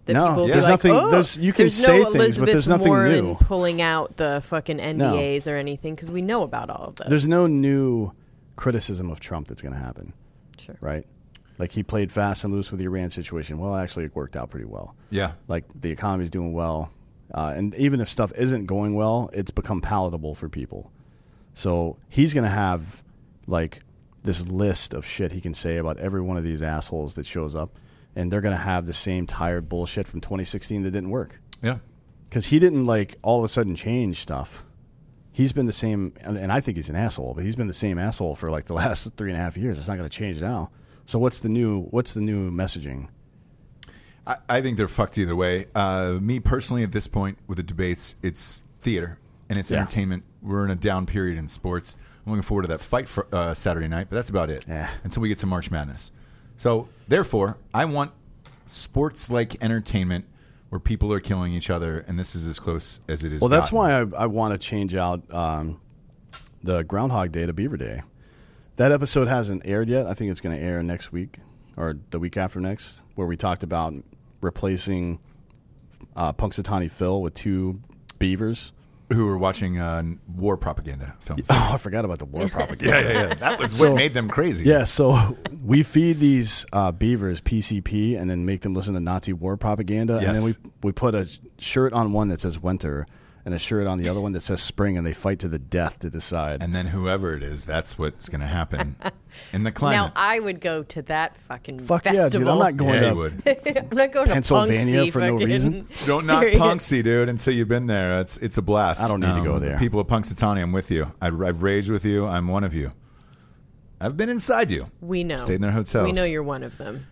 that No, people will there's be like, nothing- oh, there's- you can there's say no things, but Elizabeth there's nothing Warren new. pulling out the fucking NDAs or anything because we know about all of this. There's no new criticism of Trump that's going to happen, Sure. right? Like he played fast and loose with the Iran situation. Well, actually, it worked out pretty well. Yeah. Like the economy's doing well, and even if stuff isn't going well, it's become palatable for people. So he's going to have like this list of shit he can say about every one of these assholes that shows up, and they're going to have the same tired bullshit from 2016 that didn't work. Yeah. Because he didn't like all of a sudden change stuff. He's been the same, and I think he's an asshole, but he's been the same asshole for like the last 3.5 years. It's not going to change now. So what's the new messaging? I think they're fucked either way. Me personally, at this point with the debates, it's theater and it's Yeah. entertainment. We're in a down period in sports. I'm looking forward to that fight for Saturday night, but that's about it until we get to March Madness. So therefore, I want sports-like entertainment where people are killing each other, and this is as close as it is. Well, that's gotten. why I want to change out the Groundhog Day to Beaver Day. That episode hasn't aired yet. I think it's going to air next week or the week after next, where we talked about replacing Punxsutawney Phil with 2 beavers. Who were watching war propaganda films. Oh, I forgot about the war propaganda. Yeah. That was what made them crazy. Yeah, so we feed these beavers PCP and then make them listen to Nazi war propaganda. Yes. And then we put a shirt on one that says winter and a shirt on the other one that says spring, and they fight to the death to decide. And then whoever it is, that's what's going to happen in the climate. Now I would go to that fucking Fuck festival. yeah, dude. I'm not going Yeah, you to would. I'm not going Pennsylvania to for no fucking- reason. Don't knock Serious. Punxsy, dude, until you've been there. It's a blast. I don't need to go there. The people of Punxsutawney, I'm with you. I've raged with you. I'm one of you. I've been inside you. We know. Stayed in their hotels. We know you're one of them.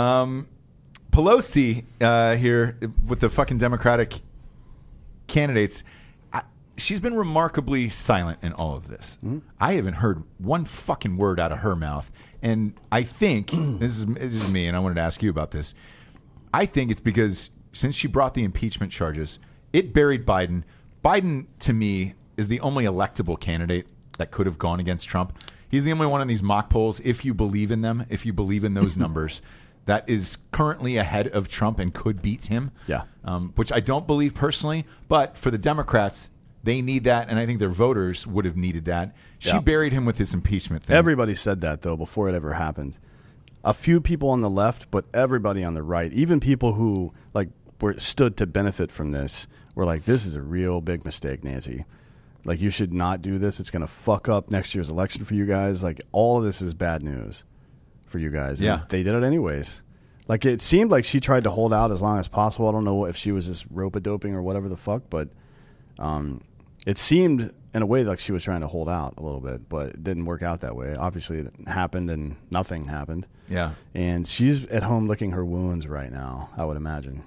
Pelosi here with the fucking Democratic candidates. She's been remarkably silent in all of this. I haven't heard one fucking word out of her mouth. And I think, this is me, and I wanted to ask you about this. I think it's because since she brought the impeachment charges, it buried Biden. Biden, to me, is the only electable candidate that could have gone against Trump. He's the only one in these mock polls, if you believe in them, if you believe in those numbers, that is currently ahead of Trump and could beat him. Yeah. Which I don't believe personally, but for the Democrats, they need that, and I think their voters would have needed that. She Yeah. buried him with this impeachment thing. Everybody said that, though, before it ever happened. A few people on the left, but everybody on the right, even people who like stood to benefit from this, were like, this is a real big mistake, Nancy. Like, you should not do this. It's going to fuck up next year's election for you guys. Like, all of this is bad news for you guys. And Yeah. they did it anyways. Like, it seemed like she tried to hold out as long as possible. I don't know if she was just rope-a-doping or whatever the fuck, but it seemed in a way like she was trying to hold out a little bit, but it didn't work out that way. Obviously, it happened and nothing happened. Yeah. And she's at home licking her wounds right now, I would imagine.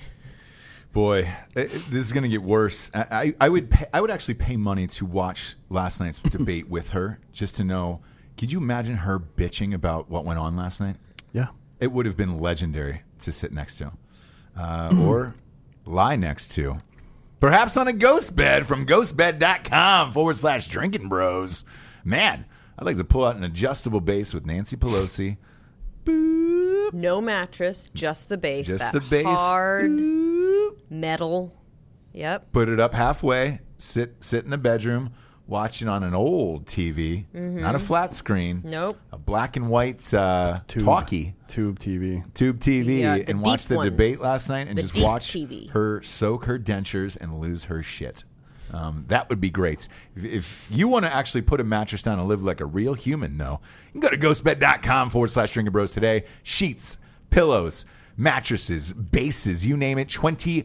Boy, this is going to get worse. I would actually pay money to watch last night's debate with her just to know. Could you imagine her bitching about what went on last night? Yeah. It would have been legendary to sit next to or lie next to. Perhaps on a ghost bed from ghostbed.com/drinking bros. Man, I'd like to pull out an adjustable base with Nancy Pelosi. Boop. No mattress, just the base. Just that the base. hard Boop. metal. Yep. Put it up halfway. Sit in the bedroom. Watch it on an old TV, not a flat screen. Nope. A black and white talkie. Tube TV. Tube TV Yeah, the and watch deep the ones. debate last night and The just deep watch TV. her soak her dentures and lose her shit. That would be great. If you want to actually put a mattress down and live like a real human, though, you can go to ghostbed.com/drinking bros today. Sheets, pillows, mattresses, bases, you name it,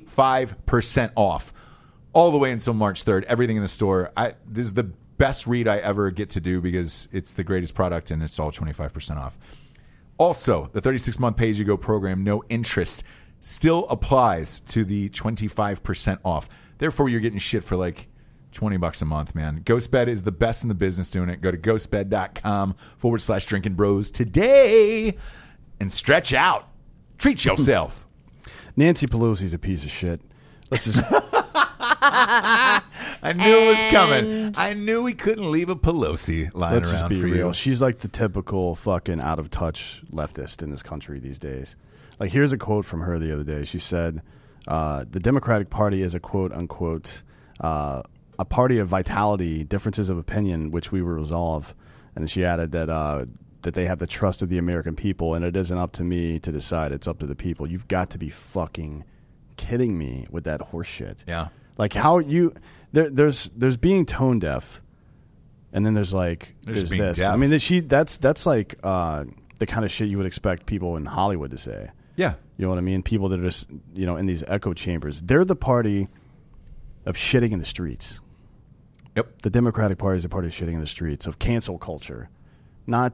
25% off. All the way until March 3rd. Everything in the store. This is the best read I ever get to do because it's the greatest product and it's all 25% off. Also, the 36-month pay-as-you-go program, no interest, still applies to the 25% off. Therefore, you're getting shit for like $20 a month, man. GhostBed is the best in the business doing it. Go to ghostbed.com/drinking bros today and stretch out. Treat yourself. Nancy Pelosi's a piece of shit. Let's just... I knew it was coming. And- I knew we couldn't leave a Pelosi lying Let's just around be for real. you. She's like the typical fucking out of touch leftist in this country these days. Like, here's a quote from her the other day. She said, "The Democratic Party is a quote unquote a party of vitality, differences of opinion, which we will resolve." And she added that that they have the trust of the American people, and it isn't up to me to decide. It's up to the people. You've got to be fucking kidding me with that horse shit. Yeah. Like, how you there's being tone deaf, and then there's like There's there's being this. deaf. I mean, that's like the kind of shit you would expect people in Hollywood to say. Yeah. You know what I mean? People that are just, in these echo chambers. They're the party of shitting in the streets. Yep. The Democratic Party is the party of shitting in the streets, of cancel culture, not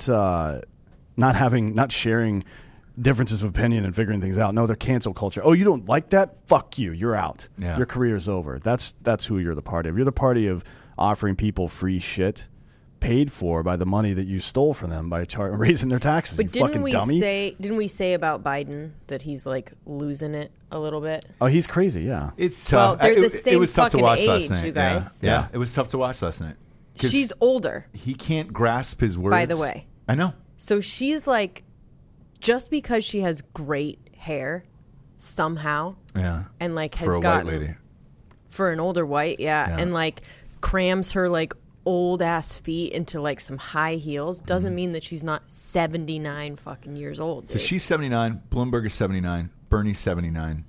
sharing differences of opinion and figuring things out. No, they're cancel culture. Oh, you don't like that? Fuck you. You're out. Yeah. Your career's over. That's who you're the party of. You're the party of offering people free shit paid for by the money that you stole from them by raising their taxes. But you didn't fucking we dummy. didn't we say about Biden that he's like losing it a little bit? Oh, he's crazy. Yeah. It's Well, tough. they're the it same was tough to fucking watch age, last night. you guys. Yeah. It was tough to watch last night. 'Cause She's older, he can't grasp his words. by the way. I know. So she's like, just because she has great hair somehow, Yeah. and like has For a gotten white lady. for an older white, Yeah. and like crams her like old ass feet into like some high heels, doesn't mean that she's not 79 fucking years old. So Dude. she's 79. Bloomberg is 79. Bernie's 79.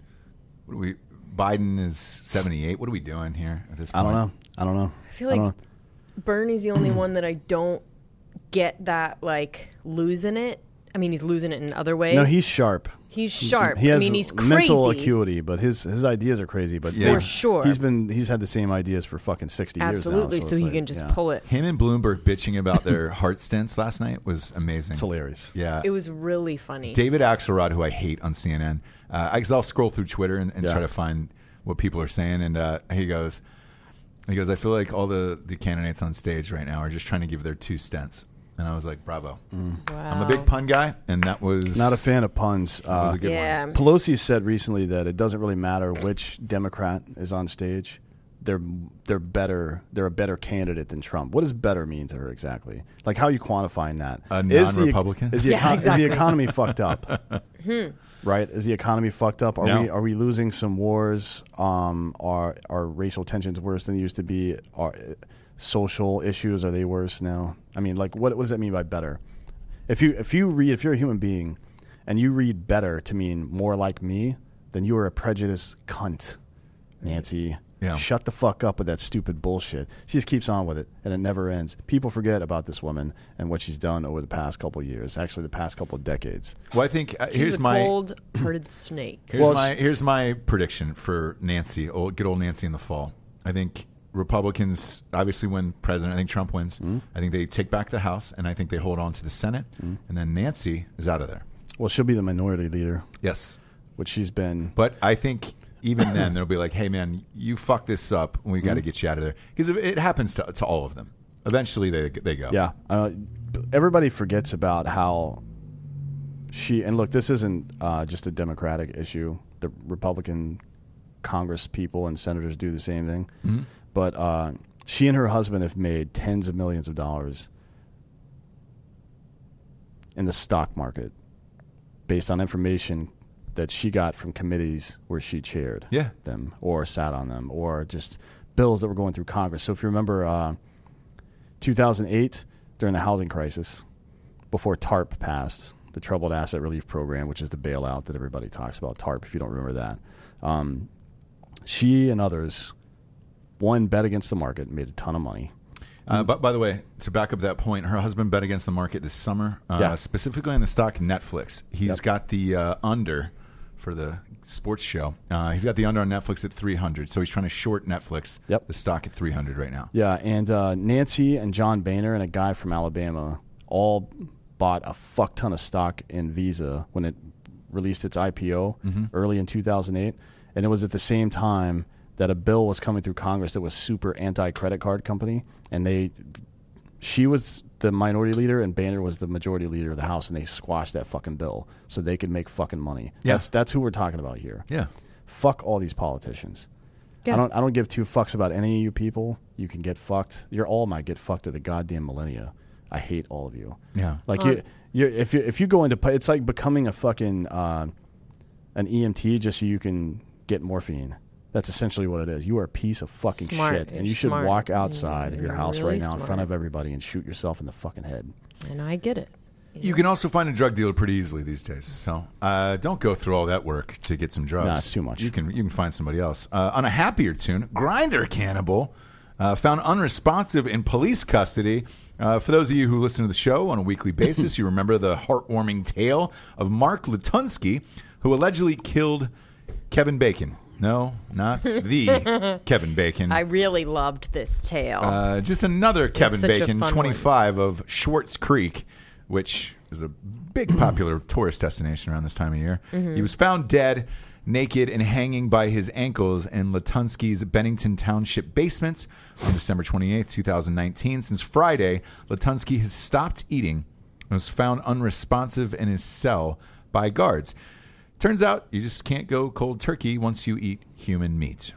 Biden is 78. What are we doing here at this point? I don't know. I feel like Bernie's the only one that I don't get that like losing it. I mean, he's losing it in other ways. No, he's sharp. He's sharp. He has I mean, he's crazy. mental acuity, but his ideas are crazy. But Yeah. For sure. he's had the same ideas for fucking 60 Absolutely. years now. So it's he like, can just yeah. pull it. Him and Bloomberg bitching about their heart stents last night was amazing. It's hilarious. Yeah. It was really funny. David Axelrod, who I hate on CNN, I'll scroll through Twitter and Yeah. try to find what people are saying, and he goes, I feel like all the candidates on stage right now are just trying to give their 2 stents. And I was like, bravo. Wow. I'm a big pun guy, and that was Not a fan of puns. That was a good Yeah. one. Pelosi said recently that it doesn't really matter which Democrat is on stage. They're better. They're a better candidate than Trump. What does better mean to her exactly? Like, how are you quantifying that? A Is the- non-Republican? Is the, Yeah, is the economy fucked up? Hmm. Right? Is the economy fucked up? No. Are we losing some wars? Are racial tensions worse than they used to be? Are social issues, are they worse now? I mean, like, what does that mean by better? If you're a human being and you read better to mean more like me, then you are a prejudiced cunt, Nancy. Yeah. Shut the fuck up with that stupid bullshit. She just keeps on with it, and it never ends. People forget about this woman and what she's done over the past couple of years, actually the past couple of decades. Well, I think She's here's a my cold-hearted snake. here's my prediction for Nancy, good old Nancy in the fall. I think Republicans obviously win president. I think Trump wins. I think they take back the House, and I think they hold on to the Senate, and then Nancy is out of there. Well, she'll be the minority leader, Yes. which she's been. But I think even then they'll be like, hey, man, you fucked this up, and we got to get you out of there. Because it happens to all of them. Eventually they go. Yeah. Everybody forgets about how and look, this isn't just a Democratic issue. The Republican Congress people and senators do the same thing. Mm-hmm. But she and her husband have made tens of millions of dollars in the stock market based on information that she got from committees where she chaired them or sat on them or just bills that were going through Congress. So if you remember 2008, during the housing crisis, before TARP passed, the Troubled Asset Relief Program, which is the bailout that everybody talks about, TARP, if you don't remember that, she and others, one, bet against the market and made a ton of money. But by the way, to back up that point, her husband bet against the market this summer, specifically on the stock Netflix. He's got the under for the sports show. He's got the under on Netflix at 300, so he's trying to short Netflix. The stock at 300 right now. Yeah, and Nancy and John Boehner and a guy from Alabama all bought a fuck ton of stock in Visa when it released its IPO early in 2008, and it was at the same time that a bill was coming through Congress that was super anti-credit card company, and she was the minority leader and Boehner was the majority leader of the House, and they squashed that fucking bill so they could make fucking money. Yeah. That's who we're talking about here. Yeah. Fuck all these politicians. Yeah. I don't give two fucks about any of you people. You can get fucked. You're all might get fucked to the goddamn millennia. I hate all of you. Yeah. Like if you go into it's like becoming a fucking an EMT just so you can get morphine. That's essentially what it is. You are a piece of fucking Smart. shit, and You're you should smart. walk outside of your You're house really right now in front smart. of everybody and shoot yourself in the fucking head. And I get it. You can also find a drug dealer pretty easily these days. So don't go through all that work to get some drugs. No, it's too much. You can find somebody else. On a happier tune, Grindr Cannibal found unresponsive in police custody. For those of you who listen to the show on a weekly basis, you remember the heartwarming tale of Mark Latunsky, who allegedly killed Kevin Bacon. No, not the Kevin Bacon. I really loved this tale. Just another Kevin such a Bacon, fun 25 of Schwartz Creek, which is a big popular tourist destination around this time of year. Mm-hmm. He was found dead, naked, and hanging by his ankles in Latunsky's Bennington Township basement on December 28th, 2019. Since Friday, Latunsky has stopped eating and was found unresponsive in his cell by guards. Turns out you just can't go cold turkey once you eat human meat.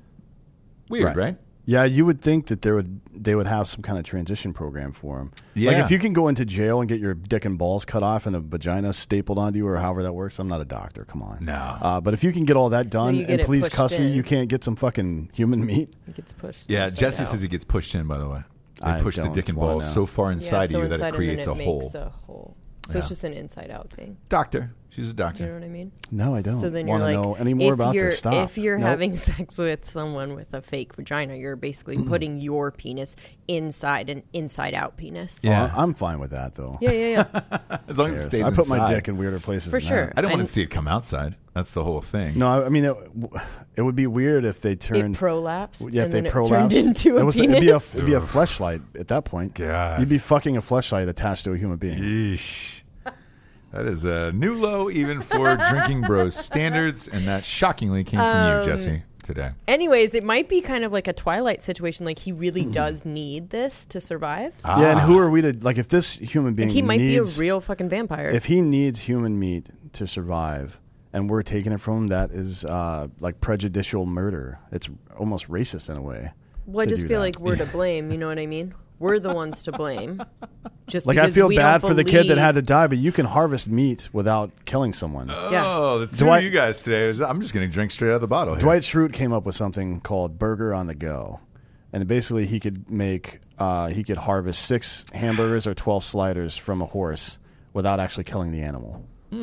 Weird, right? Yeah, you would think that they would have some kind of transition program for him. Yeah. Like if you can go into jail and get your dick and balls cut off and a vagina stapled onto you or however that works. I'm not a doctor. Come on. No. But if you can get all that done you get in it police pushed custody, in. you can't get some fucking human meat. It gets pushed. Yeah, inside Jesse out. says it gets pushed in, by the way. They I push the don't dick and wanna balls know. so far inside so of you that inside it and creates then a it hole. makes a hole. So Yeah. it's just an inside out thing. Doctor. She's a Do you know doctor. what I mean? No, I don't So then you're want to like, know any more if about you're, this. Stop. If you're Nope. having sex with someone with a fake vagina, you're basically putting your penis inside an inside out penis. Yeah. Well, I'm fine with that though. Yeah. As long as it Cares? stays I put my inside. dick in weirder places For than sure. that. I don't want to And- see it come outside. That's the whole thing. No, I mean it would be weird if they It turned. prolapsed. Yeah, if and they then prolapsed, it turned into a penis. it'd be a fleshlight at that point. God. You'd be fucking a fleshlight attached to a human being. Yeesh. That is a new low even for Drinking Bros standards, and that shockingly came from you, Jesse, today. Anyways, it might be kind of like a Twilight situation. Like he really does need this to survive. Yeah, and who are we to like? If this human being Like he might needs, be a real fucking vampire. if he needs human meat to survive, and we're taking it from him, that is like prejudicial murder. It's almost racist in a way. well, I to just do feel that. like we're to blame. You know what I mean? We're the ones to blame. Just Like I because feel we bad don't for the kid that believe- had to die, but you can harvest meat without killing someone. Yeah. Oh, the Do two I- of you guys today. I'm just going to drink straight out of the bottle here. Dwight Schrute came up with something called Burger on the Go, and basically he could make he could harvest 6 hamburgers or 12 sliders from a horse without actually killing the animal.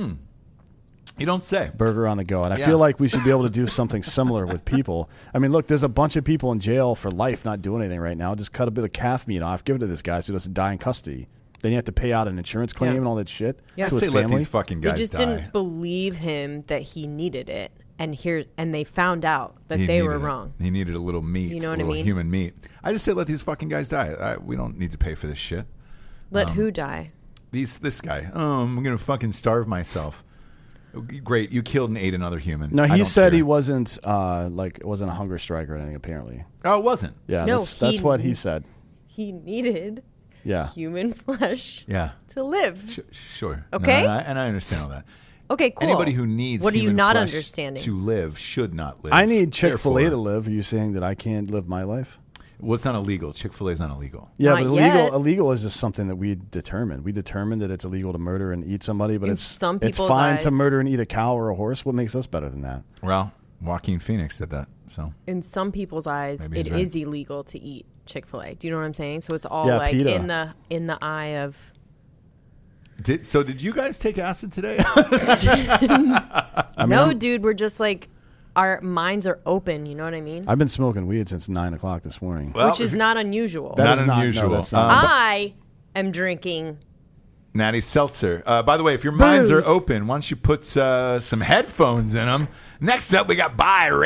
You don't say. Burger on the Go, and I Yeah. feel like we should be able to do something similar with people. I mean, look, there's a bunch of people in jail for life not doing anything right now. Just cut a bit of calf meat off, give it to this guy so he doesn't die in custody. Then you have to pay out an insurance claim Yeah. and all that shit Yeah. I to say his let family. these fucking They guys just die. didn't believe him that he needed it, and they found out that He they were needed it. wrong. He needed a little meat, You know a what I little mean? human meat. I just say let these fucking guys die. We don't need to pay for this shit. Let who die? This guy. Oh, I'm going to fucking starve myself. Great, you killed and ate another human. No, I he don't said care. he wasn't it wasn't a hunger strike or anything. Apparently, Oh, it wasn't. yeah, No, that's what he said. He needed Yeah, human flesh Yeah. to live. Sure. No, Okay. and I understand all that. Okay, cool. Anybody who needs what are you human not flesh understanding? to live should not live. I need Chick-fil-A to Therefore- live. Are you saying that I can't live my life? Well, it's not illegal. Chick-fil-A is not illegal. Yeah, Not but yet. illegal is just something that we determine. We determine that it's illegal to murder and eat somebody, but In it's some it's people's fine to eyes- murder and eat a cow or a horse. What makes us better than that? Well, Joaquin Phoenix said that. So In some people's eyes, Maybe it he's right. is illegal to eat Chick-fil-A. Do you know what I'm saying? So it's all Yeah, like PETA. in the eye of. did you guys take acid today? I mean, No, dude, we're just like our minds are open. You know what I mean? I've been smoking weed since 9 o'clock this morning. Well, Which is not unusual. That not is not- no, unusual. that's not. I am drinking. Natty Seltzer. By the way, if your minds are Booze. open, why don't you put some headphones in them? Next up, we got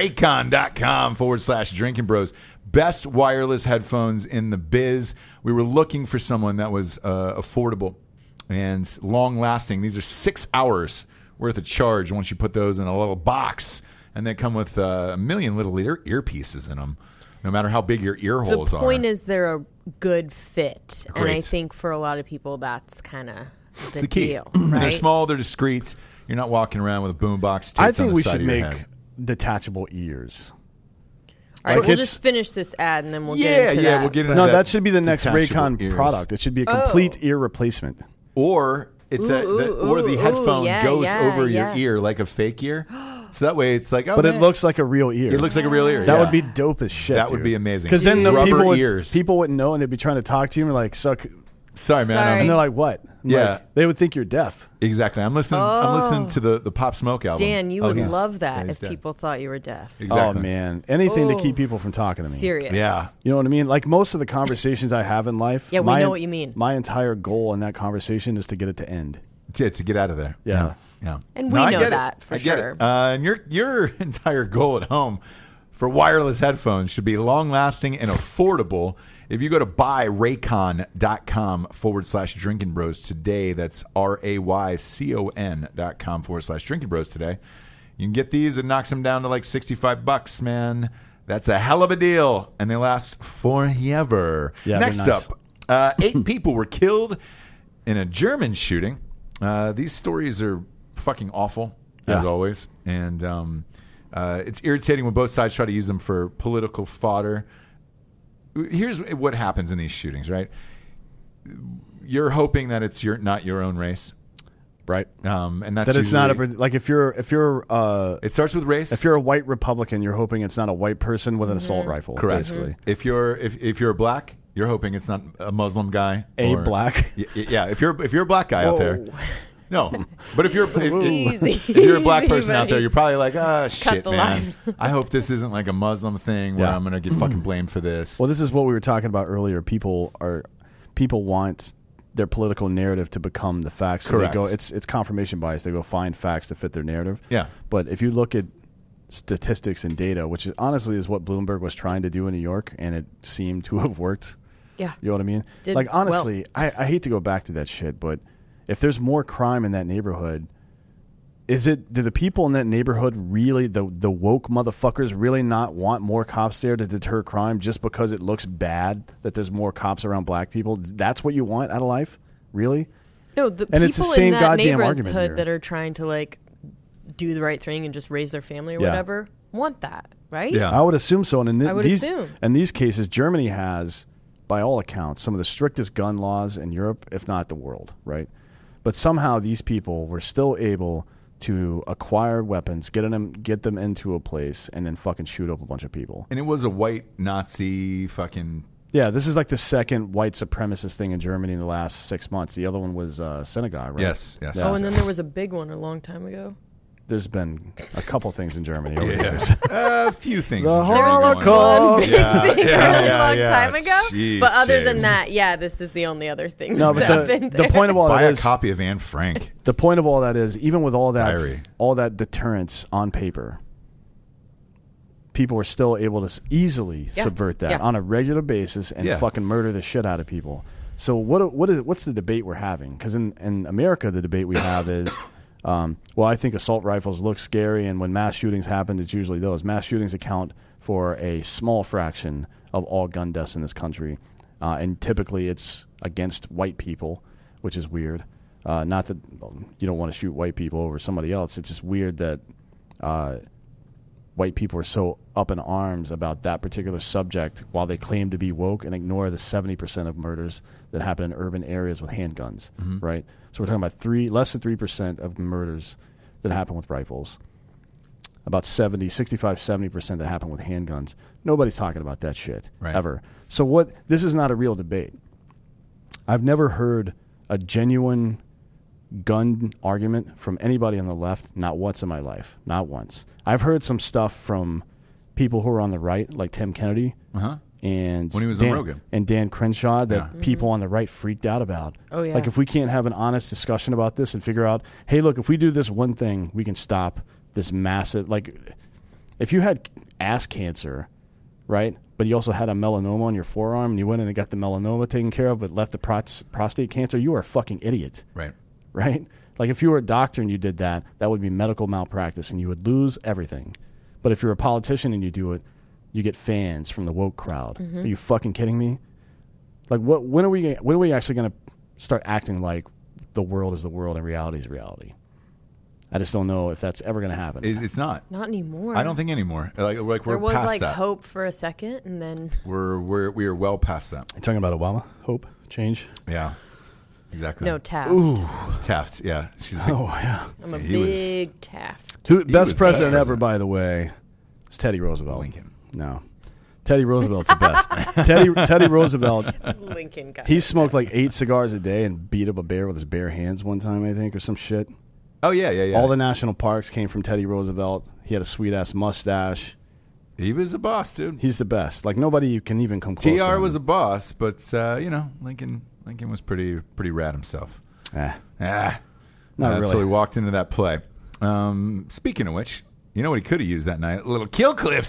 buyraycon.com/drinking bros. Best wireless headphones in the biz. We were looking for someone that was affordable and long lasting. These are 6 hours worth of charge once you put those in a little box. And they come with a million little earpieces in them, no matter how big your ear The holes are. point is they're a good fit, and I Great. think for a lot of people that's kind of It's the key. deal, They're right? small, they're discreet. You're not walking around with a boombox taped I on think the we side should of your make head. detachable ears. All right, Like, we'll it's- just finish this ad and then we'll get into that. we'll get into No, that. that should be the next Detachable Raycon ears. product. It should be a complete ear replacement. Or it's or the headphone yeah, goes yeah, over yeah. your ear like a fake ear. So that way it's like, oh, But man. it looks like a real ear. It looks like a real ear. That yeah. would be dope as shit. That would be amazing. Because then the Rubber people ears. wouldn't know, and they'd be trying to talk to you and like suck. Sorry, man. Sorry. And they're like, "What?" I'm Yeah. like, they would think you're deaf. Exactly. I'm listening. I'm listening to the Pop Smoke album. Dan, you Oh, would he's- love yeah, that he's if dead. people thought you were deaf. Exactly. Oh man, anything to Oh. keep people from talking to me. Serious. Yeah. You know what I mean? Like most of the conversations I have in life. Yeah, we know what you mean. My entire goal in that conversation is to get it to end. To get out of there. Yeah. Yeah. And No, we I know get it. that for I get sure. it. And your entire goal at home for wireless headphones should be long lasting and affordable. If you go to buyraycon.com/drinking bros today, that's RAYCON.com/drinking bros today. You can get these. It knocks them down to like $65, man. That's a hell of a deal. And they last forever. Yeah, Next they're nice. up, 8 people were killed in a German shooting. These stories are fucking awful, as Yeah. always. And it's irritating when both sides try to use them for political fodder. Here's what happens in these shootings, right? You're hoping that it's not your own race. Right. And that's That it's not usually- like if you're It starts with race. if you're a white Republican, you're hoping it's not a white person with an assault rifle. Correct. Basically. If you're a black, you're hoping it's not a Muslim guy. A or- black? Yeah. If you're a black guy out there, Whoa. no. But if you're Easy, if you're a black easy, person out buddy. there, you're probably like, shit, the man. line. I hope this isn't like a Muslim thing where Yeah. I'm gonna get fucking blamed for this. Well, this is what we were talking about earlier. People want their political narrative to become the facts. So Correct. they go, it's confirmation bias. They go find facts to fit their narrative. Yeah. But if you look at statistics and data, which is honestly is what Bloomberg was trying to do in New York, and it seemed to have worked. Yeah. You know what I mean? Did like honestly, I hate to go back to that shit, but if there's more crime in that neighborhood, do the people in that neighborhood really, the woke motherfuckers, really not want more cops there to deter crime just because it looks bad that there's more cops around black people? That's what you want out of life? Really? No, the And people it's the same in that goddamn argument here. neighborhood that are trying to like do the right thing and just raise their family or Yeah. whatever want that, right? Yeah. I would assume so. And I would assume. in these cases, Germany has, by all accounts, some of the strictest gun laws in Europe, if not the world, right? But somehow these people were still able to acquire weapons, get them into a place, and then fucking shoot up a bunch of people. And it was a white Nazi fucking. Yeah, this is like the second white supremacist thing in Germany in the last 6 months. The other one was synagogue, right? Yes. Yeah. Oh, and then there was a big one a long time ago. There's been a couple things in Germany over the Yeah. years. A few things. The in Germany Holocaust. going on. One big Yeah, thing yeah, a yeah, long yeah. time ago. Jeez, but other than James. that, yeah, this is the only other thing No, that's but happened. the point of all Buy that a is copy of Anne Frank. the point of all that is even with all Diary. that deterrence on paper, people are still able to easily Yeah. subvert that Yeah. on a regular basis and Yeah. fucking murder the shit out of people. So what's the debate we're having? Because in America, the debate we have is, well, I think assault rifles look scary, and when mass shootings happen, it's usually those. Mass shootings account for a small fraction of all gun deaths in this country, and typically it's against white people, which is weird. Not that you don't want to shoot white people over somebody else. It's just weird that white people are so up in arms about that particular subject while they claim to be woke and ignore the 70% of murders that happen in urban areas with handguns, right? So we're talking about less than 3% of murders that happen with rifles. About 70% that happen with handguns. Nobody's talking about that shit, Right. ever. So this is not a real debate. I've never heard a genuine gun argument from anybody on the left, not once in my life. Not once. I've heard some stuff from people who are on the right, like Tim Kennedy and When he was on Dan, Rogan. and Dan Crenshaw, that Yeah. people on the right freaked out about. Oh, yeah. Like if we can't have an honest discussion about this and figure out, hey, look, if we do this one thing, we can stop this massive, like if you had ass cancer, right? But you also had a melanoma on your forearm and you went in and got the melanoma taken care of but left the prostate cancer, you are a fucking idiot. Right. Right? Like if you were a doctor and you did that, that would be medical malpractice and you would lose everything. But if you're a politician and you do it, you get fans from the woke crowd. Are you fucking kidding me? Like when are we actually going to start acting like the world is the world and reality is reality? I just don't know if that's ever going to happen. It's not. Not anymore. I don't think anymore. Like we're there was past like that. hope for a second, and then We are well past that. You talking about Obama? Hope? Change? Yeah, exactly. no Taft. Taft. Yeah, she's a big, Oh, yeah. I'm a he was- big Taft. Who, was best president best ever, president. by the way, is Teddy Roosevelt. Lincoln. No. Teddy Roosevelt's the best. Teddy Roosevelt, Lincoln guy. he smoked like 8 cigars a day and beat up a bear with his bare hands one time, I think, or some shit. Oh yeah. All the national parks came from Teddy Roosevelt. He had a sweet-ass mustache. He was a boss, dude. He's the best. Like, nobody can even come close to TR him. was a boss, but Lincoln was pretty rad himself. Eh. Not Not really. So he walked into that play. Speaking of which, you know what he could have used that night? A little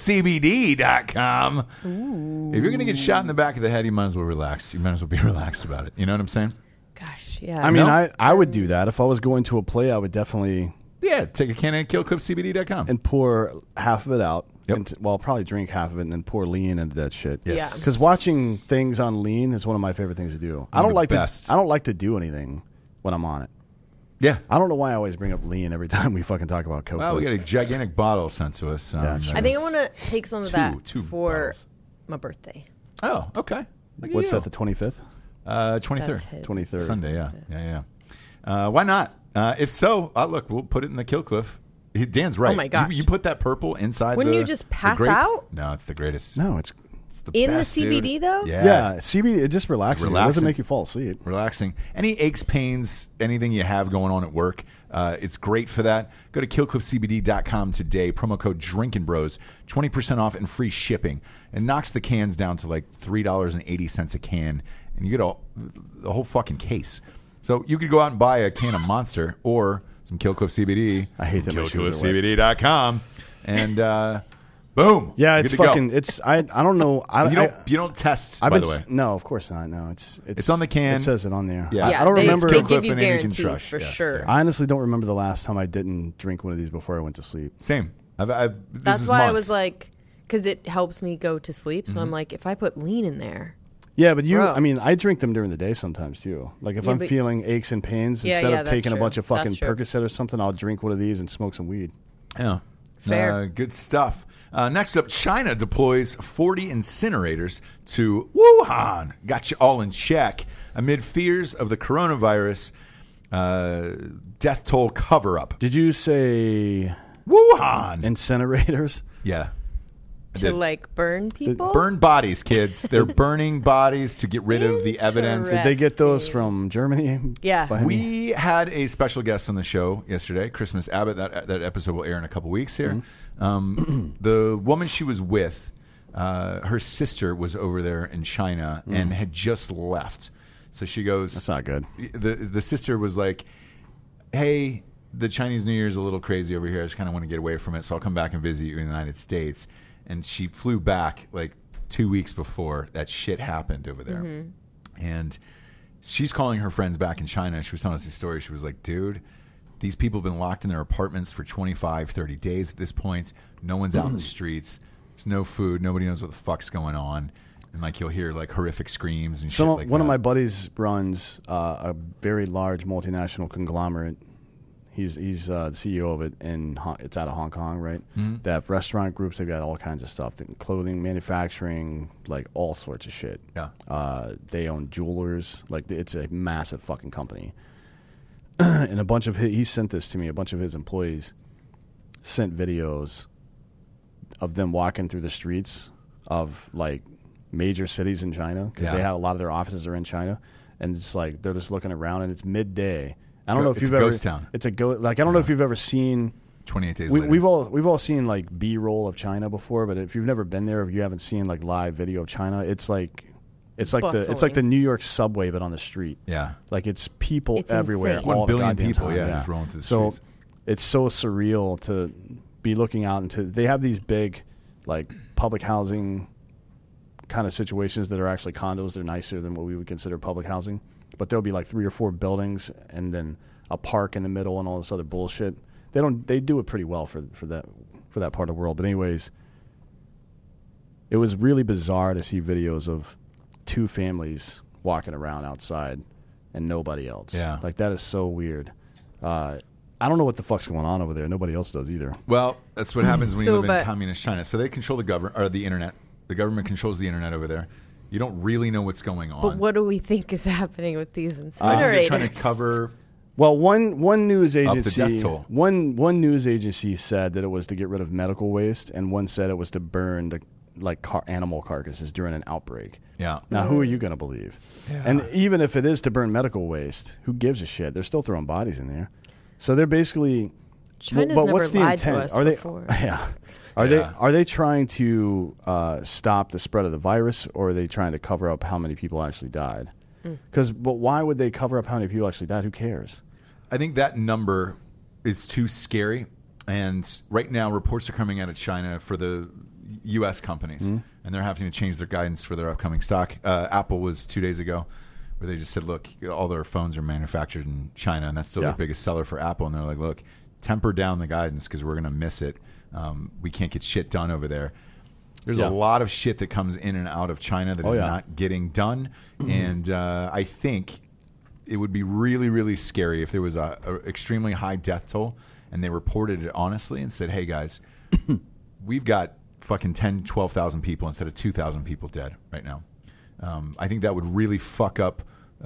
KillcliffCBD.com. If you're going to get shot in the back of the head, you might as well relax. You might as well be relaxed about it. You know what I'm saying? Gosh, yeah. I mean, No? I would do that. If I was going to a play, I would definitely Yeah, take a can of KillcliffCBD.com. and pour half of it out. Yep. Probably drink half of it and then pour lean into that shit. Yes. Yeah. Because watching things on lean is one of my favorite things to do. I One don't of like the to. best. I don't like to do anything when I'm on it. Yeah. I don't know why I always bring up lean every time we fucking talk about Coke. Well, we got a gigantic bottle sent to us. Yeah, that's I think I want to take some of that two for bottles. my birthday. Oh, okay. Look at What's you. that? The 25th, 23rd. That's his. 23rd. Sunday, yeah. Why not? If so, look, we'll put it in the Killcliff. Dan's right. Oh my gosh. You put that purple inside. Wouldn't the, you just the pass grape? out? No, it's the greatest. No, it's It's the In the best, dude. CBD though? yeah. CBD. It just relaxes. You. It Relaxing. doesn't make you fall asleep. Relaxing. Any aches, pains, anything you have going on at work, it's great for that. Go to KillcliffCBD.com today. Promo code Drinkin' Bros, 20% off and free shipping. It knocks the cans down to like $3.80 a can, and you get a whole fucking case. So you could go out and buy a can of Monster or some Killcliff CBD. I hate that my shoes are wet. KillcliffCBD.com, and boom. Yeah, Good it's to go. fucking. It's I don't know. You don't test, I've by been, the way. No, of course not. No, it's on the can. It says it on there. Yeah. Yeah, I don't they, remember. They Killcliff give you and anything guarantees trust. for Yeah. sure. I honestly don't remember the last time I didn't drink one of these before I went to sleep. Same. This That's is why I months. was like, because it helps me go to sleep. So I'm like, if I put lean in there, Yeah, but Bro. I mean, I drink them during the day sometimes too. Like if Yeah, I'm but- feeling aches and pains, Yeah, instead yeah, of that's taking a true. bunch of fucking That's true. Percocet or something, I'll drink one of these and smoke some weed. Yeah. Fair. Good stuff. Next up, China deploys 40 incinerators to Wuhan. Got you all in check. Amid fears of the coronavirus death toll cover-up. Did you say Wuhan. incinerators? Yeah. I to did. like burn people. Burn bodies, kids. They're burning bodies to get rid of the evidence. Did they get those Interesting. from Germany? Yeah. By any- We had a special guest on the show yesterday, Christmas Abbott. That episode will air in a couple weeks here. The woman she was with, her sister was over there in China and had just left. So she goes. That's not good. The sister was like, "Hey, the Chinese New Year is a little crazy over here. I just kind of want to get away from it, so I'll come back and visit you in the United States." And she flew back like 2 weeks before that shit happened over there. And she's calling her friends back in China. She was telling us the story. She was like, dude, these people have been locked in their apartments for 25, 30 days at this point. No one's out in the streets. There's no food. Nobody knows what the fuck's going on. And like you'll hear like horrific screams and shit like that. One of my buddies runs a very large multinational conglomerate. He's the CEO of it, and it's out of Hong Kong, right? They have restaurant groups. They've got all kinds of stuff, clothing, manufacturing, like all sorts of shit. Yeah. They own jewelers. Like it's a massive fucking company. And a bunch of he sent this to me. A bunch of his employees sent videos of them walking through the streets of like major cities in China because Yeah. they have a lot of their offices are in China, and it's like they're just looking around and it's midday. I don't know if It's you've a ever. ghost town. It's a I don't know if you've ever seen. 28 days later. We've all seen like B-roll of China before, but if you've never been there, if you haven't seen like live video of China, it's like the New York subway but on the street. Yeah. Like it's people It's everywhere. insane. 1 all the billion goddamn people, time, yeah, just rolling through the so streets. it's so surreal to be looking out into. They have these big, like public housing kind of situations that are actually condos. They're nicer than what we would consider public housing, but there'll be like 3 or 4 buildings and then a park in the middle and all this other bullshit. They do it pretty well for that part of the world. But anyways, it was really bizarre to see videos of 2 families walking around outside and nobody else. Yeah. Like that is so weird. I don't know what the fuck's going on over there. Nobody else does either. Well, that's what happens when you So, live in but- communist China. So they control the government or the internet. The government controls the internet over there. You don't really know what's going on. But what do we think is happening with these I think incinerators? they're trying to cover. Well, one news the agency death toll. one news agency said that it was to get rid of medical waste, and one said it was to burn the animal carcasses during an outbreak. Yeah. Now, who are you going to believe? And even if it is to burn medical waste, who gives a shit? They're still throwing bodies in there. So they're basically. China's but never what's the lied intent? to us Are they? before. Yeah. Yeah. Are they trying to stop the spread of the virus, or are they trying to cover up how many people actually died? But why would they cover up how many people actually died? Who cares? I think that number is too scary. And right now, reports are coming out of China for the U.S. companies, and they're having to change their guidance for their upcoming stock. Apple was 2 days ago, where they just said, look, all their phones are manufactured in China, and that's still their biggest seller for Apple. And they're like, look, temper down the guidance because we're going to miss it. We can't get shit done over there. There's a lot of shit that comes in and out of China that is not getting done. And I think it would be really, really scary if there was a extremely high death toll and they reported it honestly and said, hey, guys, we've got fucking 10, 12,000 people instead of 2,000 people dead right now. I think that would really fuck up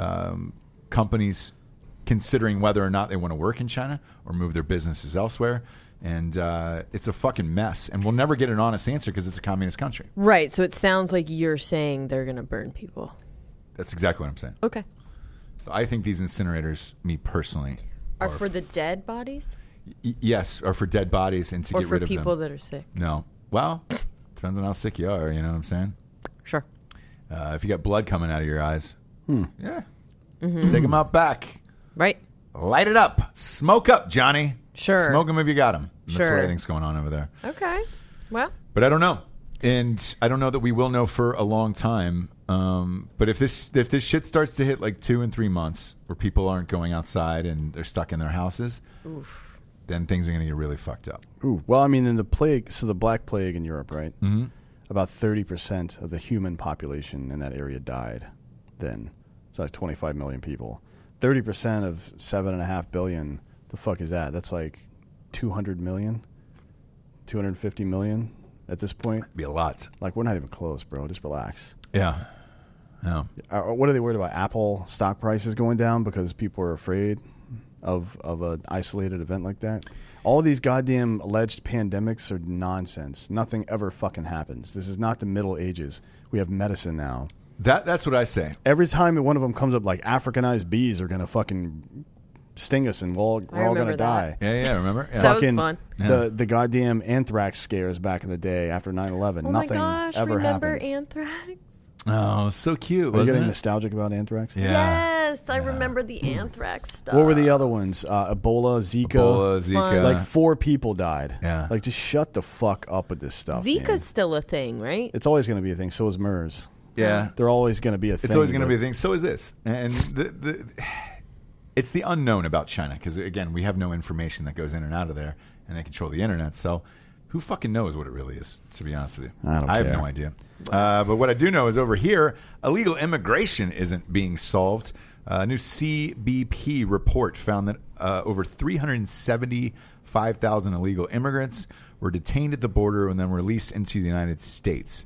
companies considering whether or not they want to work in China or move their businesses elsewhere. And it's a fucking mess. And we'll never get an honest answer because it's a communist country. Right. So it sounds like you're saying they're going to burn people. That's exactly what I'm saying. Okay. So I think these incinerators, me personally, Are for the dead bodies? Yes, are for dead bodies and to Or get for rid of them. people that are sick? No. Well, depends on how sick you are. You know what I'm saying? Sure. If you got blood coming out of your eyes, take them out back. Right. Light it up. Smoke up, Johnny. Sure. Smoke them if you got them. That's Sure. what I think's going on over there. Okay. Well, But I don't know. And I don't know that we will know for a long time. But if this shit starts to hit like 2 and 3 months where people aren't going outside and they're stuck in their houses, then things are going to get really fucked up. Ooh, well, I mean, in the plague, so the Black Plague in Europe, right? Mm-hmm. About 30% of the human population in that area died then. So that's 25 million people. 30% of 7.5 billion, the fuck is that? That's like 200 million? 250 million at this point? Be a lot. Like, we're not even close, bro. Just relax. Yeah. Yeah. What are they worried about? Apple stock prices going down because people are afraid of an isolated event like that? All these goddamn alleged pandemics are nonsense. Nothing ever fucking happens. This is not the Middle Ages. We have medicine now. That's what I say. Every time one of them comes up, like Africanized bees are gonna fucking sting us, and we're all remember gonna that. die. Yeah, remember? Yeah. That was Fucking fun. The goddamn anthrax scares back in the day after 9/11. Oh Nothing my gosh, ever remember happened. anthrax? Oh, so cute. Are you Wasn't getting it? nostalgic about anthrax? Yeah. Yes, I remember the anthrax stuff. What were the other ones? Ebola, Zika. Ebola, Zika. Like 4 people died. Yeah. Like, just shut the fuck up with this stuff. Zika's man. still a thing, right? It's always going to be a thing. So is MERS. Yeah. They're always going to be a thing. It's always going to but- be a thing. So is this. And it's the unknown about China because, again, we have no information that goes in and out of there, and they control the internet. So who fucking knows what it really is, to be honest with you? I don't have care. no idea. But what I do know is over here, illegal immigration isn't being solved. A new CBP report found that over 375,000 illegal immigrants were detained at the border and then released into the United States.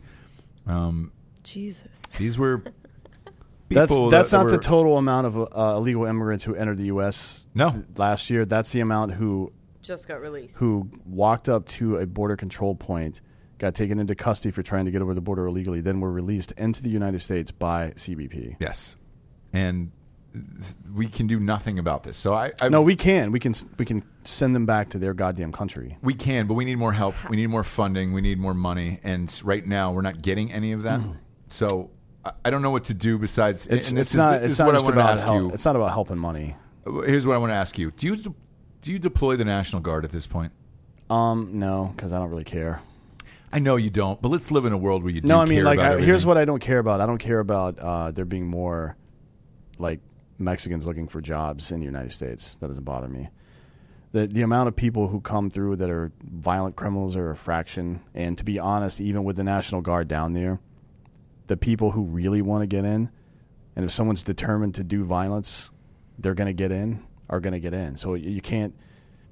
Jesus. These were That's people not that the were- total amount of illegal immigrants who entered the U.S. No. last year. That's the amount who Just got released. walked up to a border control point, got taken into custody for trying to get over the border illegally, then were released into the United States by CBP. Yes, and we can do nothing about this. So No, we can send them back to their goddamn country. we can, but we need more help. We need more funding. We need more money, and right now we're not getting any of that. So I don't know what to do besides. It's and this not is just what I wanted to about ask help. you. It's not about helping money. Here's what I want to ask you: Do you deploy the National Guard at this point? No, because I don't really care. I know you don't, but let's live in a world where you do. No, I mean, care like, about here's everything. what I don't care about. I don't care about there being more, like, Mexicans looking for jobs in the United States. That doesn't bother me. The amount of people who come through that are violent criminals are a fraction. And to be honest, even with the National Guard down there, the people who really want to get in, and if someone's determined to do violence, they're going to get in, are going to get in. So you can't.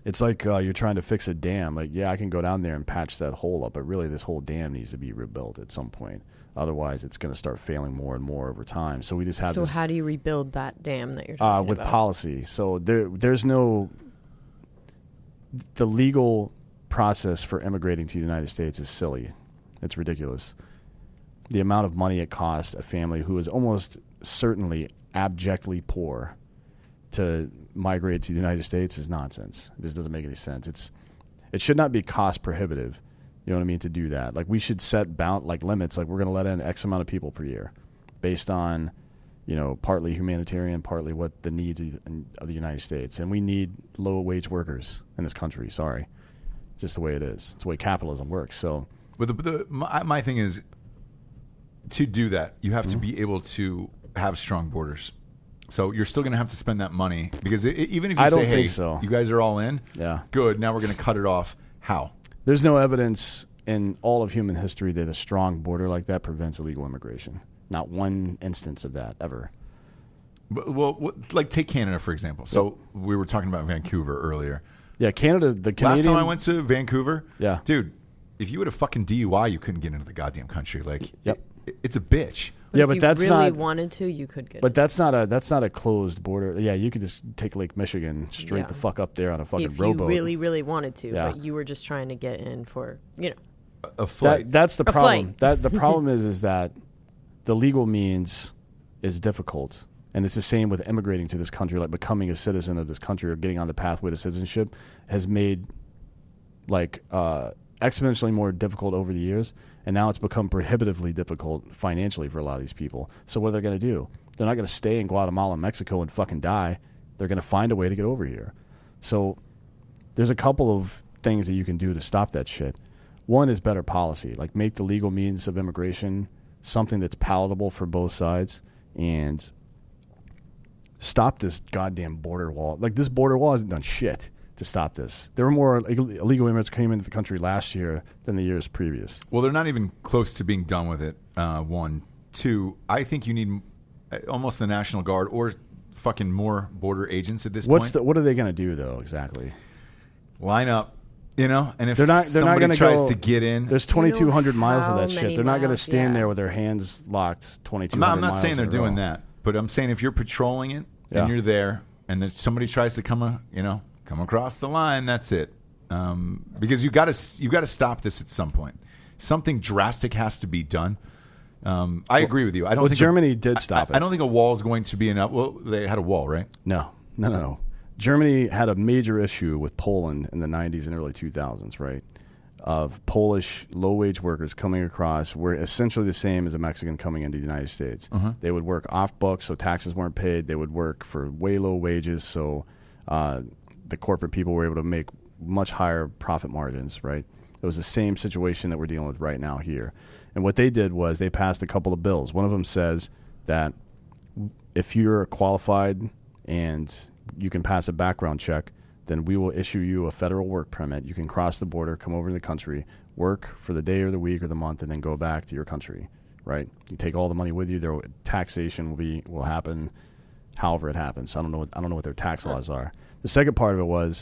It's like you're trying to fix a dam. Like, yeah, I can go down there and patch that hole up, but really this whole dam needs to be rebuilt at some point. Otherwise, it's going to start failing more and more over time. So we just have So this, how do you rebuild that dam that you're talking with about? policy. So there's no – the legal process for immigrating to the United States is silly. It's ridiculous. The amount of money it costs a family who is almost certainly abjectly poor to migrate to the United States is nonsense. This doesn't make any sense. It should not be cost prohibitive. You know what I mean? To do that, like we should set limits. Like we're going to let in X amount of people per year, based on, partly humanitarian, partly what the needs of the United States. And we need low wage workers in this country. Sorry, it's just the way it is. It's the way capitalism works. So, but my thing is, to do that, you have to be able to have strong borders. So you're still going to have to spend that money because even if you I say, don't hey, think so. You guys are all in, yeah, good. Now we're going to cut it off. How? There's no evidence in all of human history that a strong border like that prevents illegal immigration. Not one instance of that ever. Well, like take Canada, for example. So we were talking about Vancouver earlier. Yeah, Canada, the Canadian... Last time I went to Vancouver, yeah, dude, if you had a fucking DUI, you couldn't get into the goddamn country. Like, yep. It's a bitch. Yeah, if but you that's really not... wanted to, you could get But it. that's not a closed border. Yeah, you could just take Lake Michigan straight the fuck up there on a fucking if rowboat. you really, really wanted to, Yeah. but you were just trying to get in for, A flight. That's the A problem. flight. The problem is that the legal means is difficult, and it's the same with immigrating to this country. Like becoming a citizen of this country or getting on the pathway to citizenship has made exponentially more difficult over the years, and now it's become prohibitively difficult financially for a lot of these people. So what are they going to do? They're not going to stay in Guatemala and Mexico and fucking die. They're going to find a way to get over here. So there's a couple of things that you can do to stop that shit. One is better policy, like make the legal means of immigration something that's palatable for both sides, and stop this goddamn border wall. Like this border wall hasn't done shit to stop this. There were more illegal immigrants came into the country last year than the years previous. Well, they're not even close to being done with it. One. Two, I think you need almost the National Guard or fucking more border agents at this point. What are they going to do though exactly? Line up, and if they're not somebody going to tries go, to get in, there's 2,200 miles of how that shit. many They're not going to miles? stand Yeah. there with their hands locked 2,200 I'm not miles saying they're in a row. doing that, but I'm saying if you're patrolling it and you're there, and then somebody tries to come across the line, that's it. Because you got to stop this at some point. Something drastic has to be done. I agree with you. I don't think Germany did stop it. I don't think a wall is going to be enough. Well, they had a wall, right? No. Germany had a major issue with Poland in the 90s and early 2000s, right? Of Polish low-wage workers coming across were essentially the same as a Mexican coming into the United States. They would work off books, so taxes weren't paid. They would work for way low wages, so the corporate people were able to make much higher profit margins, right? It was the same situation that we're dealing with right now here. And what they did was they passed a couple of bills. One of them says that if you're qualified and you can pass a background check, then we will issue you a federal work permit. You can cross the border, come over to the country, work for the day or the week or the month, and then go back to your country, right? You take all the money with you. Taxation will happen however it happens. I don't know what their tax laws are. The second part of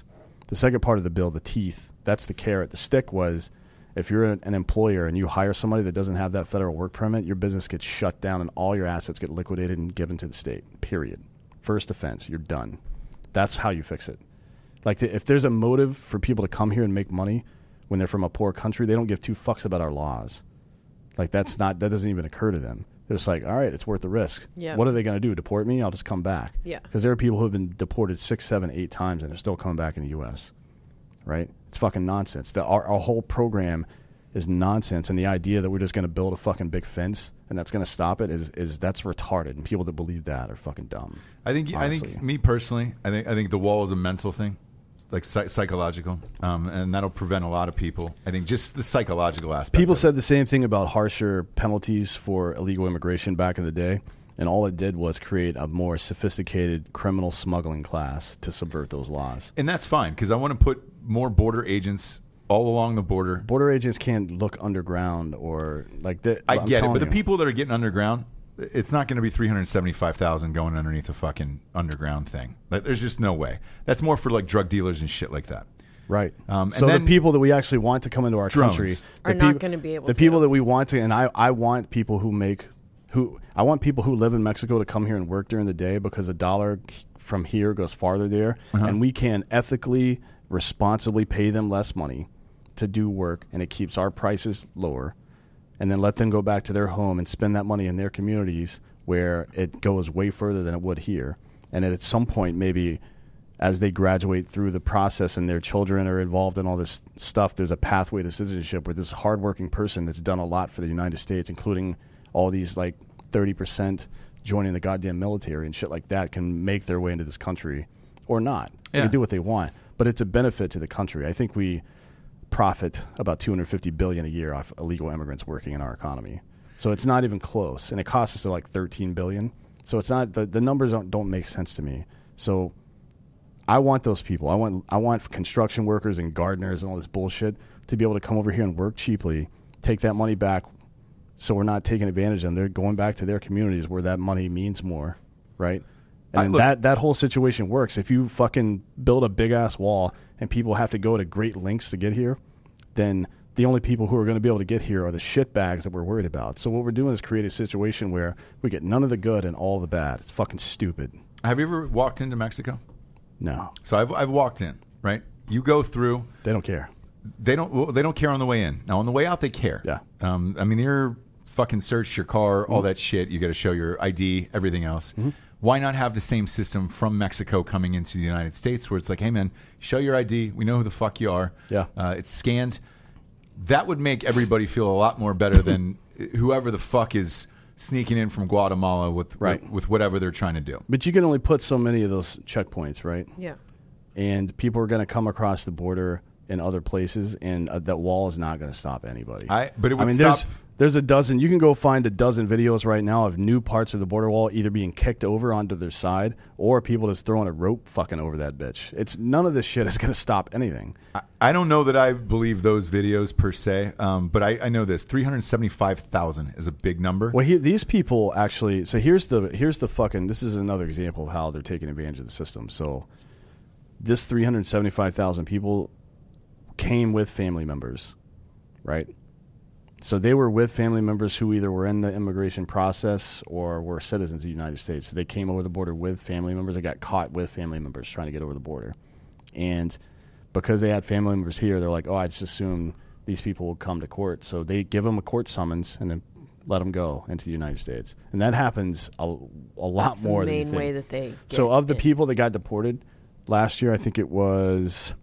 the bill, the teeth, that's the carrot. The stick was if you're an employer and you hire somebody that doesn't have that federal work permit, your business gets shut down and all your assets get liquidated and given to the state, period. First offense, you're done. That's how you fix it. Like if there's a motive for people to come here and make money when they're from a poor country, they don't give two fucks about our laws. Like that doesn't even occur to them. They're just like, all right, it's worth the risk. Yeah. What are they going to do? Deport me? I'll just come back. Yeah. Because there are people who have been deported 6, 7, 8 times and they're still coming back in the U.S. Right? It's fucking nonsense. Our whole program is nonsense, and the idea that we're just going to build a fucking big fence and that's going to stop it is that's retarded. And people that believe that are fucking dumb. I think me personally, I think the wall is a mental thing. Like psychological, and that'll prevent a lot of people. I think just the psychological aspect. People said the same thing about harsher penalties for illegal immigration back in the day, and all it did was create a more sophisticated criminal smuggling class to subvert those laws. And that's fine, because I want to put more border agents all along the border. Border agents can't look underground or like that. I get it, but the people that are getting underground, it's not going to be 375,000 going underneath a fucking underground thing. Like, there's just no way. That's more for like drug dealers and shit like that. Right. And so then the people that we actually want to come into our drones country are not going to be able the to. people that we want to, and I want people I want people who live in Mexico to come here and work during the day, because a dollar from here goes farther there, and we can ethically, responsibly pay them less money to do work, and it keeps our prices lower, and then let them go back to their home and spend that money in their communities where it goes way further than it would here. And at some point, maybe as they graduate through the process and their children are involved in all this stuff, there's a pathway to citizenship where this hardworking person that's done a lot for the United States, including all these like 30% joining the goddamn military and shit like that, can make their way into this country or not. They can do what they want, but it's a benefit to the country. I think we profit about $250 billion a year off illegal immigrants working in our economy. So it's not even close, and it costs us like $13 billion. So it's not, the numbers don't make sense to me. So I want those people. I want construction workers and gardeners and all this bullshit to be able to come over here and work cheaply, take that money back, so we're not taking advantage of them. They're going back to their communities where that money means more, right? And that whole situation works. If you fucking build a big-ass wall and people have to go to great lengths to get here, then the only people who are going to be able to get here are the shitbags that we're worried about. So what we're doing is create a situation where we get none of the good and all the bad. It's fucking stupid. Have you ever walked into Mexico? No. So I've walked in, right? You go through. They don't care. They don't care on the way in. Now on the way out, they care. Yeah. I mean, they're fucking search your car, all that shit. You got to show your ID, everything else. Why not have the same system from Mexico coming into the United States, where it's like, hey man, show your ID. We know who the fuck you are. Yeah. It's scanned. That would make everybody feel a lot more better than whoever the fuck is sneaking in from Guatemala with whatever they're trying to do. But you can only put so many of those checkpoints, right? Yeah. And people are going to come across the border in other places, and that wall is not going to stop anybody. But it would stop. There's a dozen. You can go find a dozen videos right now of new parts of the border wall either being kicked over onto their side or people just throwing a rope fucking over that bitch. It's none of this shit is going to stop anything. I don't know that I believe those videos per se, but I know this: 375,000 is a big number. Well, these people actually. So here's the fucking. This is another example of how they're taking advantage of the system. So this 375,000 people came with family members, right? So they were with family members who either were in the immigration process or were citizens of the United States. So they came over the border with family members. They got caught with family members trying to get over the border. And because they had family members here, they're like, oh, I just assume these people will come to court. So they give them a court summons and then let them go into the United States. And that happens a lot That's more the than you main think. way that they get So of the it. people that got deported last year, I think it was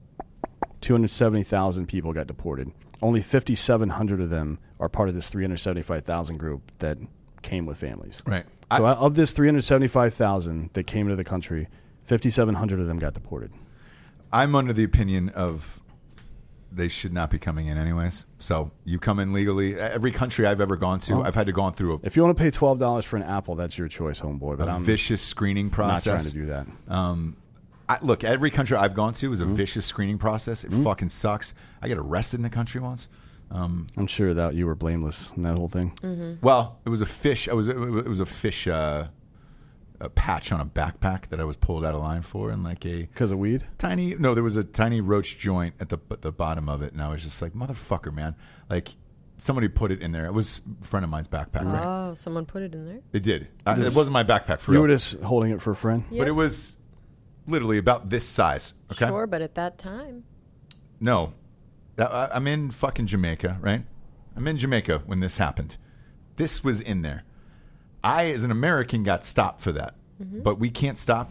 270,000 people got deported. Only 5,700 of them are part of this 375,000 group that came with families. Right. So of this 375,000 that came to the country, 5,700 of them got deported. I'm under the opinion of they should not be coming in anyways. So you come in legally. Every country I've ever gone to, I've had to go through If you want to pay $12 for an apple, that's your choice, homeboy. But a I'm vicious screening process. not trying to do that. Look, every country I've gone to is a vicious screening process. It fucking sucks. I got arrested in a country once. I'm sure that you were blameless in that whole thing. Well, it was a fish. It was a fish a patch on a backpack that I was pulled out of line for, and like a Because of weed? tiny. No, there was a tiny roach joint at the bottom of it, and I was just like, motherfucker, man! Like somebody put it in there. It was a friend of mine's backpack. Right? Oh, someone put it in there? It did. It wasn't my backpack for You real, were just holding it for a friend? Yeah. but it was literally about this size. Okay. Sure, but at that time. No, I'm in fucking Jamaica, right? I'm in Jamaica when this happened. This was in there. I, as an American, got stopped for that. But we can't stop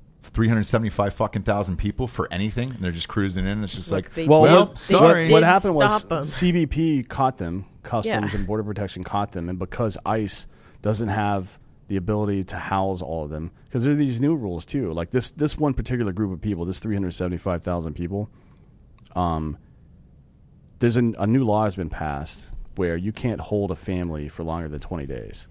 375,000 people for anything. And they're just cruising in. It's just Look, like, they well, did- sorry. they What did happened was stop 'em. CBP caught them, Customs Yeah. and Border Protection caught them, and because ICE doesn't have the ability to house all of them, because there are these new rules too. Like this one particular group of people, this 375,000 people, there's a new law has been passed where you can't hold a family for longer than 20 days.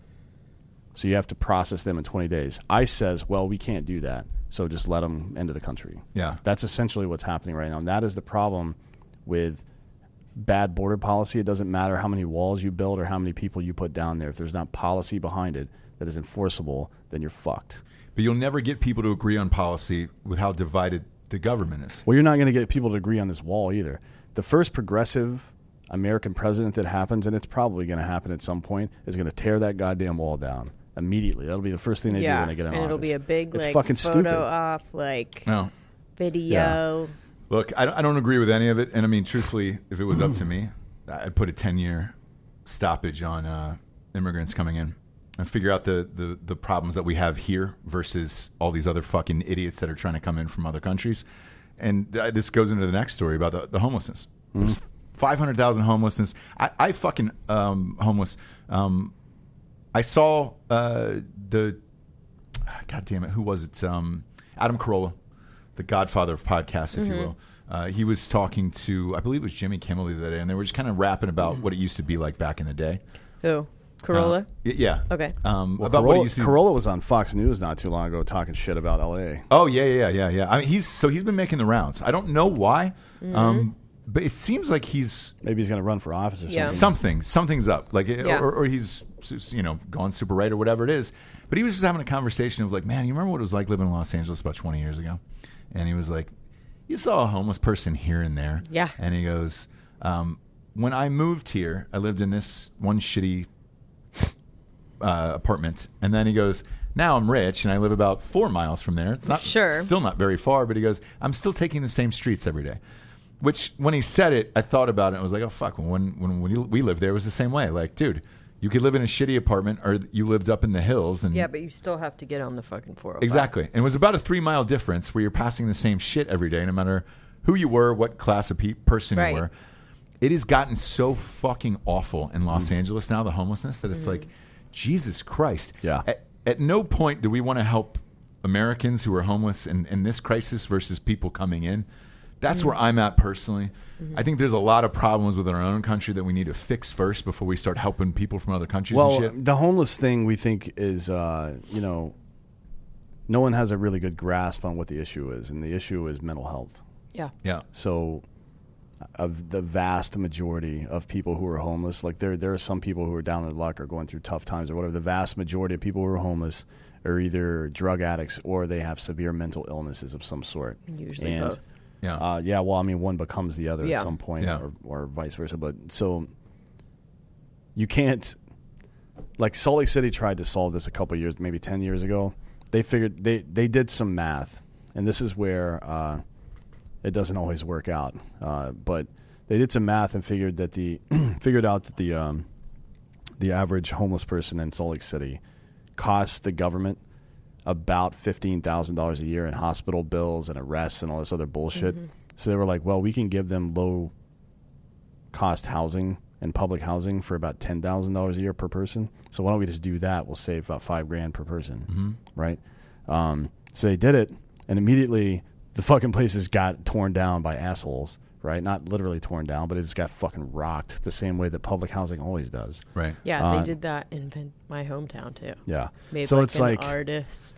So you have to process them in 20 days. ICE says, well, we can't do that, so just let them into the country. Yeah. That's essentially what's happening right now. And that is the problem with bad border policy. It doesn't matter how many walls you build or how many people you put down there. If there's not policy behind it that is enforceable, then you're fucked. But you'll never get people to agree on policy with how divided the government is. Well, you're not going to get people to agree on this wall either. The first progressive American president that happens, and it's probably going to happen at some point, is going to tear that goddamn wall down immediately. That'll be the first thing they do when they get in office. And it'll be a big it's like fucking photo stupid. op, like No. video. Look, I don't agree with any of it. And I mean, truthfully, if it was up to me, I'd put a 10-year stoppage on immigrants coming in and figure out the problems that we have here versus all these other fucking idiots that are trying to come in from other countries. And this goes into the next story about the homelessness. There's 500,000 homelessness. I fucking homeless. I saw God damn it, who was it? Adam Carolla, the godfather of podcasts, if you will. He was talking to, I believe it was Jimmy Kimmel the other day, and they were just kind of rapping about what it used to be like back in the day. Who? Corolla? Yeah. Okay. About Corolla, what it used to be. Corolla was on Fox News not too long ago talking shit about L.A. Oh, yeah. I mean, he's been making the rounds. I don't know why, but it seems like he's Maybe he's going to run for office or something. something's up, like, Yeah. or he's gone super right or whatever it is. But he was just having a conversation of like, man, you remember what it was like living in Los Angeles about 20 years ago? And he was like, you saw a homeless person here and there. Yeah. And he goes, when I moved here, I lived in this one shitty apartment, and then he goes, now I'm rich and I live about 4 miles from there. It's not still not very far, but he goes, I'm still taking the same streets every day. Which, when he said it, I thought about it and I was like, oh fuck, when we lived there, it was the same way. Like, dude, you could live in a shitty apartment, or you lived up in the hills, and Yeah, but you still have to get on the fucking 405. exactly. And it was about a 3-mile difference where you're passing the same shit every day, no matter who you were, what class of person Right. you were. It has gotten so fucking awful in Los Angeles now, the homelessness, that it's like, Jesus Christ. Yeah. At no point do we want to help Americans who are homeless in this crisis versus people coming in. That's where I'm at personally. I think there's a lot of problems within our own country that we need to fix first before we start helping people from other countries and Well, shit. the homeless thing we think is, no one has a really good grasp on what the issue is, and the issue is mental health. Yeah. Yeah. So, of the vast majority of people who are homeless, like there are some people who are down in luck or going through tough times or whatever. The vast majority of people who are homeless are either drug addicts or they have severe mental illnesses of some sort. Usually And, both. Yeah. well, I mean, one becomes the other Yeah. at some point, Yeah. or vice versa. But so you can't, like Salt Lake City tried to solve this a couple of years, maybe 10 years ago. They figured they did some math, and this is where it doesn't always work out. But they did some math and figured out that the average homeless person in Salt Lake City costs the government about $15,000 a year in hospital bills and arrests and all this other bullshit. So they were like, well, we can give them low cost housing and public housing for about $10,000 a year per person. So why don't we just do that? We'll save about $5,000 per person. Right. So they did it, and immediately the fucking places got torn down by assholes. Right. Not literally torn down, but it just got fucking rocked the same way that public housing always does. Right. Yeah, they did that in my hometown too. Yeah. Made so like it's an like artist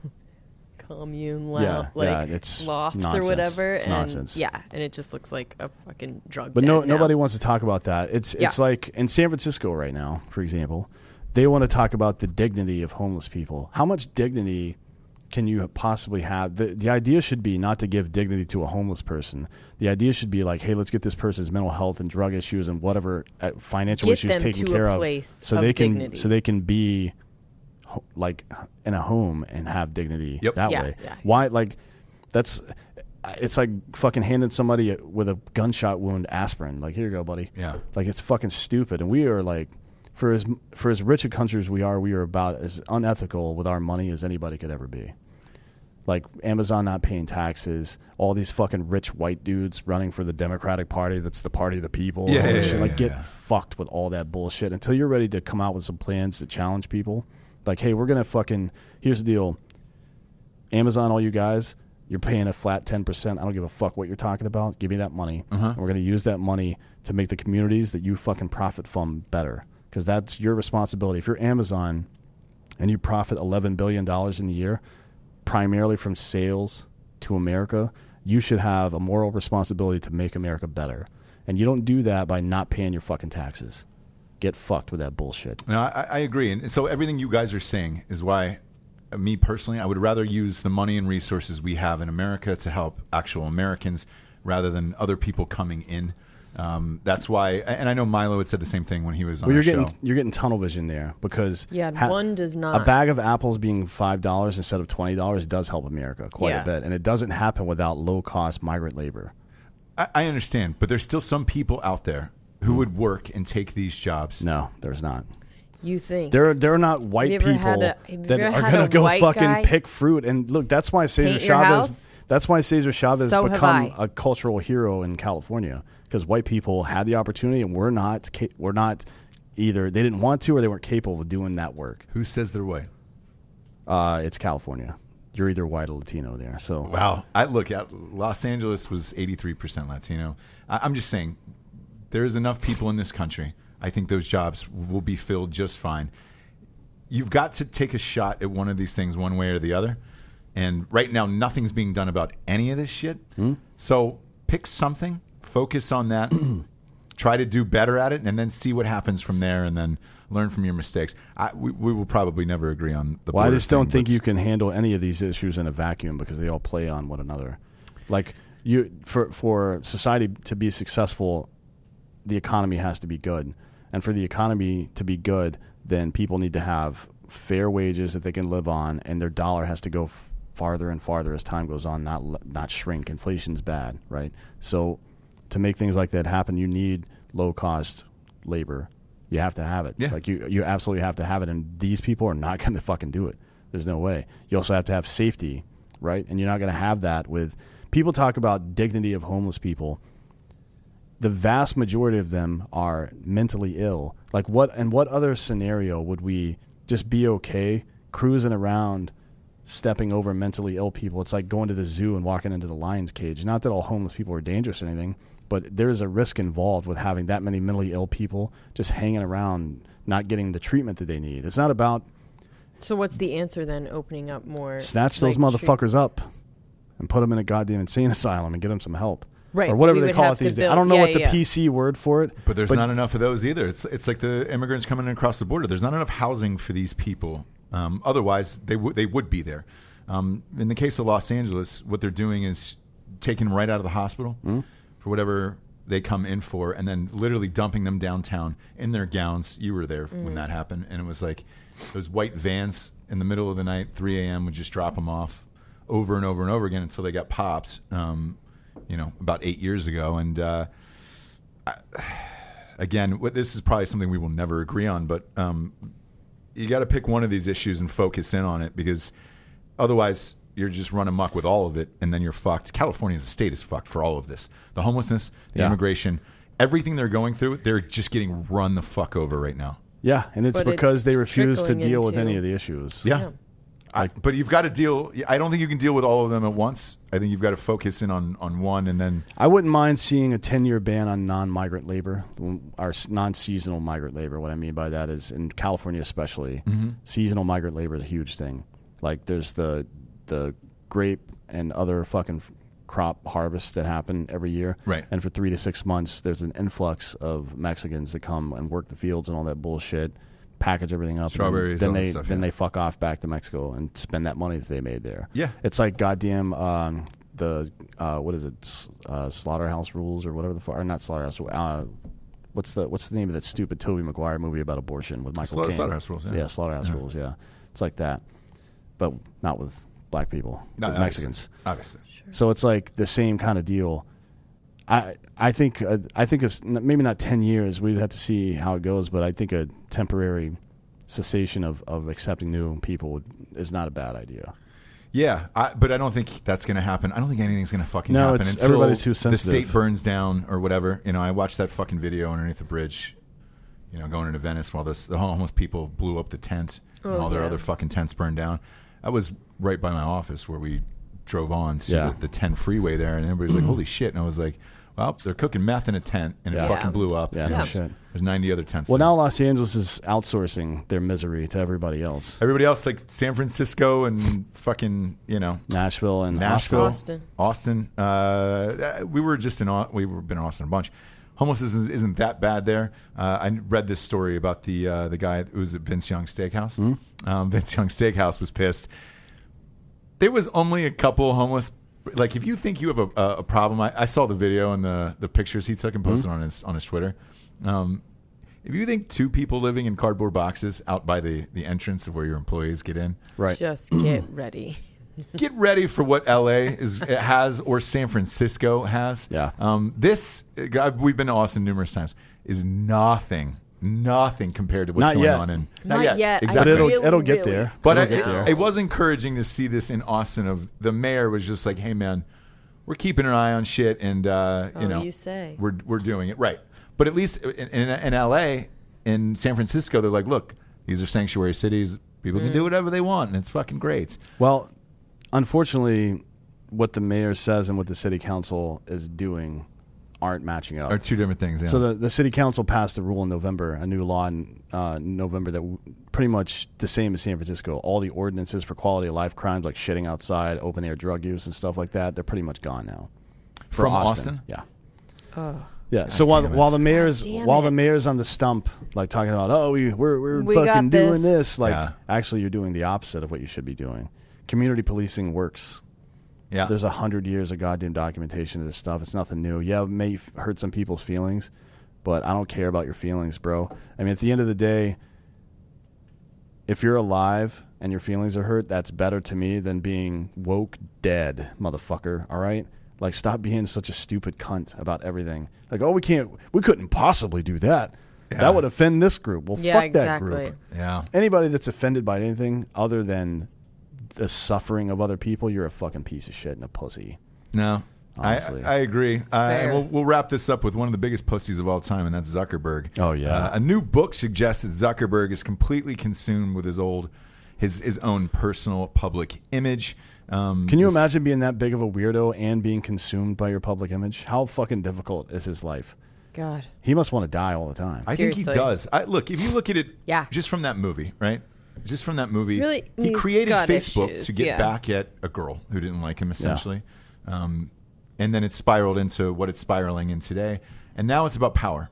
commune, Yeah, like it's lofts nonsense. or whatever. It's and nonsense. Yeah, and it just looks like a fucking drug. But den now. nobody wants to talk about that. It's like in San Francisco right now, for example, they want to talk about the dignity of homeless people. How much dignity can you possibly have? The idea should be not to give dignity to a homeless person. The idea should be like, hey, let's get this person's mental health and drug issues and whatever financial Get issues them taken to care a of, place so of they can dignity. Be like in a home and have dignity that Yeah, way. yeah. Why like that's. It's like fucking handing somebody with a gunshot wound aspirin. Like, here you go, buddy. Yeah. Like, it's fucking stupid. And we are like, for as rich a country as we are about as unethical with our money as anybody could ever be. Like, Amazon not paying taxes, all these fucking rich white dudes running for the Democratic Party that's the party of the people. Yeah, all this yeah, shit. yeah, Like, yeah, get yeah. fucked with all that bullshit until you're ready to come out with some plans to challenge people. Like, hey, we're going to fucking, here's the deal. Amazon, all you guys, you're paying a flat 10%. I don't give a fuck what you're talking about. Give me that money. And we're going to use that money to make the communities that you fucking profit from better. Because that's your responsibility. If you're Amazon and you profit $11 billion in the year, primarily from sales to America, you should have a moral responsibility to make America better. And you don't do that by not paying your fucking taxes. Get fucked with that bullshit. No, I agree. And so everything you guys are saying is why, me personally, I would rather use the money and resources we have in America to help actual Americans rather than other people coming in. That's why, and I know Milo had said the same thing when he was on the show. You're getting tunnel vision there because one does not. A bag of apples being $5 instead of $20 does help America quite a bit, and it doesn't happen without low cost migrant labor. I understand, but there's still some people out there who would work and take these jobs. No, there's not. You think there are not white people that are going to go fucking pick fruit. And look, that's why Cesar Chavez. That's why Cesar Chavez become a cultural hero in California, because white people had the opportunity and we're not either they didn't want to or they weren't capable of doing that work. Who says they're white? It's California. You're either white or Latino there. So wow, I look at Los Angeles was 83% Latino. I'm just saying there is enough people in this country. I think those jobs will be filled just fine. You've got to take a shot at one of these things one way or the other. And right now, nothing's being done about any of this shit. So pick something, focus on that, try to do better at it, and then see what happens from there, and then learn from your mistakes. We will probably never agree on the. Well, I just don't think you can handle any of these issues in a vacuum because they all play on one another. Like for society to be successful, the economy has to be good. And for the economy to be good, then people need to have fair wages that they can live on, and their dollar has to go farther and farther as time goes on, not shrink. Inflation's bad, right? So to make things like that happen, you need low-cost labor. You have to have it. Yeah. Like you absolutely have to have it, and these people are not going to fucking do it. There's no way. You also have to have safety, right? And you're not going to have that with – people talk about dignity of homeless people. The vast majority of them are mentally ill. Like what other scenario would we just be okay cruising around, stepping over mentally ill people? It's like going to the zoo and walking into the lion's cage. Not that all homeless people are dangerous or anything, but there is a risk involved with having that many mentally ill people just hanging around, not getting the treatment that they need. It's not about. So what's the answer then? Opening up more. Snatch those motherfuckers up and put them in a goddamn insane asylum and get them some help. Right. Or whatever they call it these days. I don't know what the PC word for it. But there's not enough of those either. It's like the immigrants coming in across the border. There's not enough housing for these people. Otherwise, they would be there. In the case of Los Angeles, what they're doing is taking them right out of the hospital for whatever they come in for, and then literally dumping them downtown in their gowns. You were there when that happened. And it was like those white vans in the middle of the night, 3 a.m., would just drop them off over and over and over again until they got popped. About 8 years ago. And again, this is probably something we will never agree on, but you got to pick one of these issues and focus in on it, because otherwise you're just running amok with all of it, and then you're fucked. California as a state is fucked for all of this. The homelessness, the immigration, everything they're going through, they're just getting run the fuck over right now. Yeah, and it's because they refuse to deal with any of the issues. Yeah. But you've got to deal. I don't think you can deal with all of them at once. I think you've got to focus in on one, and then. I wouldn't mind seeing a 10-year ban on non-migrant labor, or non-seasonal migrant labor. What I mean by that is, in California especially, seasonal migrant labor is a huge thing. Like there's the grape and other fucking crop harvests that happen every year. Right. And for 3 to 6 months, there's an influx of Mexicans that come and work the fields and all that bullshit. Package everything up, strawberries, and then they fuck off back to Mexico and spend that money that they made there. Yeah, it's like goddamn what is it? Slaughterhouse Rules or whatever the fuck, or not Slaughterhouse. What's the name of that stupid Tobey Maguire movie about abortion with Michael Caine? Slaughterhouse Rules. Yeah, Slaughterhouse Rules. Yeah, it's like that, but not with black people, with Mexicans. Obviously. Sure. So it's like the same kind of deal. I think it's maybe not 10 years. We'd have to see how it goes, but I think a temporary cessation of accepting new people is not a bad idea. Yeah, but I don't think that's going to happen. I don't think anything's going to fucking happen until everybody's too sensitive. The state burns down or whatever. I watched that fucking video underneath the bridge, going into Venice while the homeless people blew up the tent and all their other fucking tents burned down. That was right by my office where we drove on to the 10 freeway there, and everybody's like, holy shit. And I was like, well, they're cooking meth in a tent, and it fucking blew up. Yeah, no shit. There's 90 other tents. Well, now Los Angeles is outsourcing their misery to everybody else. Everybody else, like San Francisco and fucking, Nashville and Austin. Austin. We were just we've been in Austin a bunch. homelessness isn't that bad there. I read this story about the guy who was at Vince Young Steakhouse. Vince Young Steakhouse was pissed. There was only a couple homeless. Like, if you think you have a problem, I saw the video and the pictures he took and posted on his Twitter. If you think 2 people living in cardboard boxes out by the entrance of where your employees get in, Right. Just get ready. get ready for what LA has or San Francisco has. Yeah. We've been to Austin numerous times. Is nothing compared to what's Not going yet. on in. Not yet. Exactly. But Really, it'll get really. there. But It'll get there. it was encouraging to see this in Austin. Of the mayor was just like, "Hey, man, we're keeping an eye on shit, and You say. we're doing it right." But at least in LA, in San Francisco, they're like, "Look, these are sanctuary cities. People can do whatever they want, and it's fucking great." Well, unfortunately, what the mayor says and what the city council is doing aren't matching up. Are 2 different things. Yeah. So the city council passed a rule in November, a new law in November that pretty much the same as San Francisco. All the ordinances for quality of life crimes like shitting outside, open air drug use, and stuff like that, they're pretty much gone now. For From Austin? Yeah. Oh. Yeah. So damn it. while the mayor's God damn while the it. mayor's on the stump, like talking about, we're We fucking got doing this. this, like Yeah. actually you're doing the opposite of what you should be doing. Community policing works. yeah. There's 100 years of goddamn documentation of this stuff. It's nothing new. Yeah, it may hurt some people's feelings, but I don't care about your feelings, bro. I mean, at the end of the day, if you're alive and your feelings are hurt, that's better to me than being woke dead, motherfucker. All right? Like, stop being such a stupid cunt about everything. Like, we couldn't possibly do that. Yeah. That would offend this group. Well, Yeah, fuck that exactly. group. yeah. Anybody that's offended by anything other than the suffering of other people, you're a fucking piece of shit and a pussy. No, Honestly. I agree. Fair. And we'll wrap this up with one of the biggest pussies of all time, and that's Zuckerberg. Oh, yeah. A new book suggests that Zuckerberg is completely consumed with his own personal public image. Can you imagine being that big of a weirdo and being consumed by your public image? How fucking difficult is his life? God. He must want to die all the time. I think he Seriously. does. Look, if you look at it Yeah. just from that movie, right? Just from that movie, Really, he he's created got Facebook issues, to get yeah. back at a girl who didn't like him, essentially. And then it spiraled into what it's spiraling in today. And now it's about power.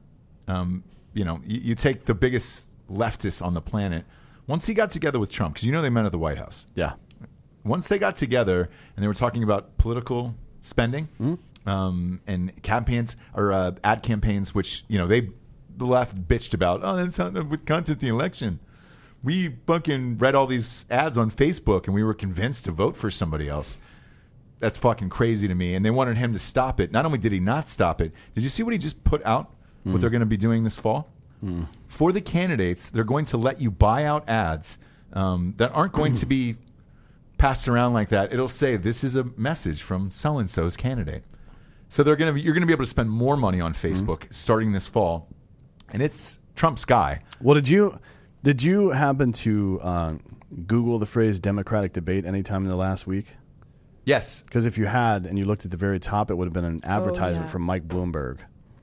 You take the biggest leftist on the planet. Once he got together with Trump, because they met at the White House. Yeah. Once they got together and they were talking about political spending and campaigns or ad campaigns, which the left bitched about. Oh, that's not with content the election. We fucking read all these ads on Facebook and we were convinced to vote for somebody else. That's fucking crazy to me. And they wanted him to stop it. Not only did he not stop it, did you see what he just put out? What they're going to be doing this fall? For the candidates, they're going to let you buy out ads that aren't going to be passed around like that. It'll say, this is a message from so-and-so's candidate. So you're going to be able to spend more money on Facebook starting this fall. And it's Trump's guy. Well, did you happen to Google the phrase Democratic debate anytime in the last week? Yes. Because if you had and you looked at the very top, it would have been an advertisement yeah. from Mike Bloomberg.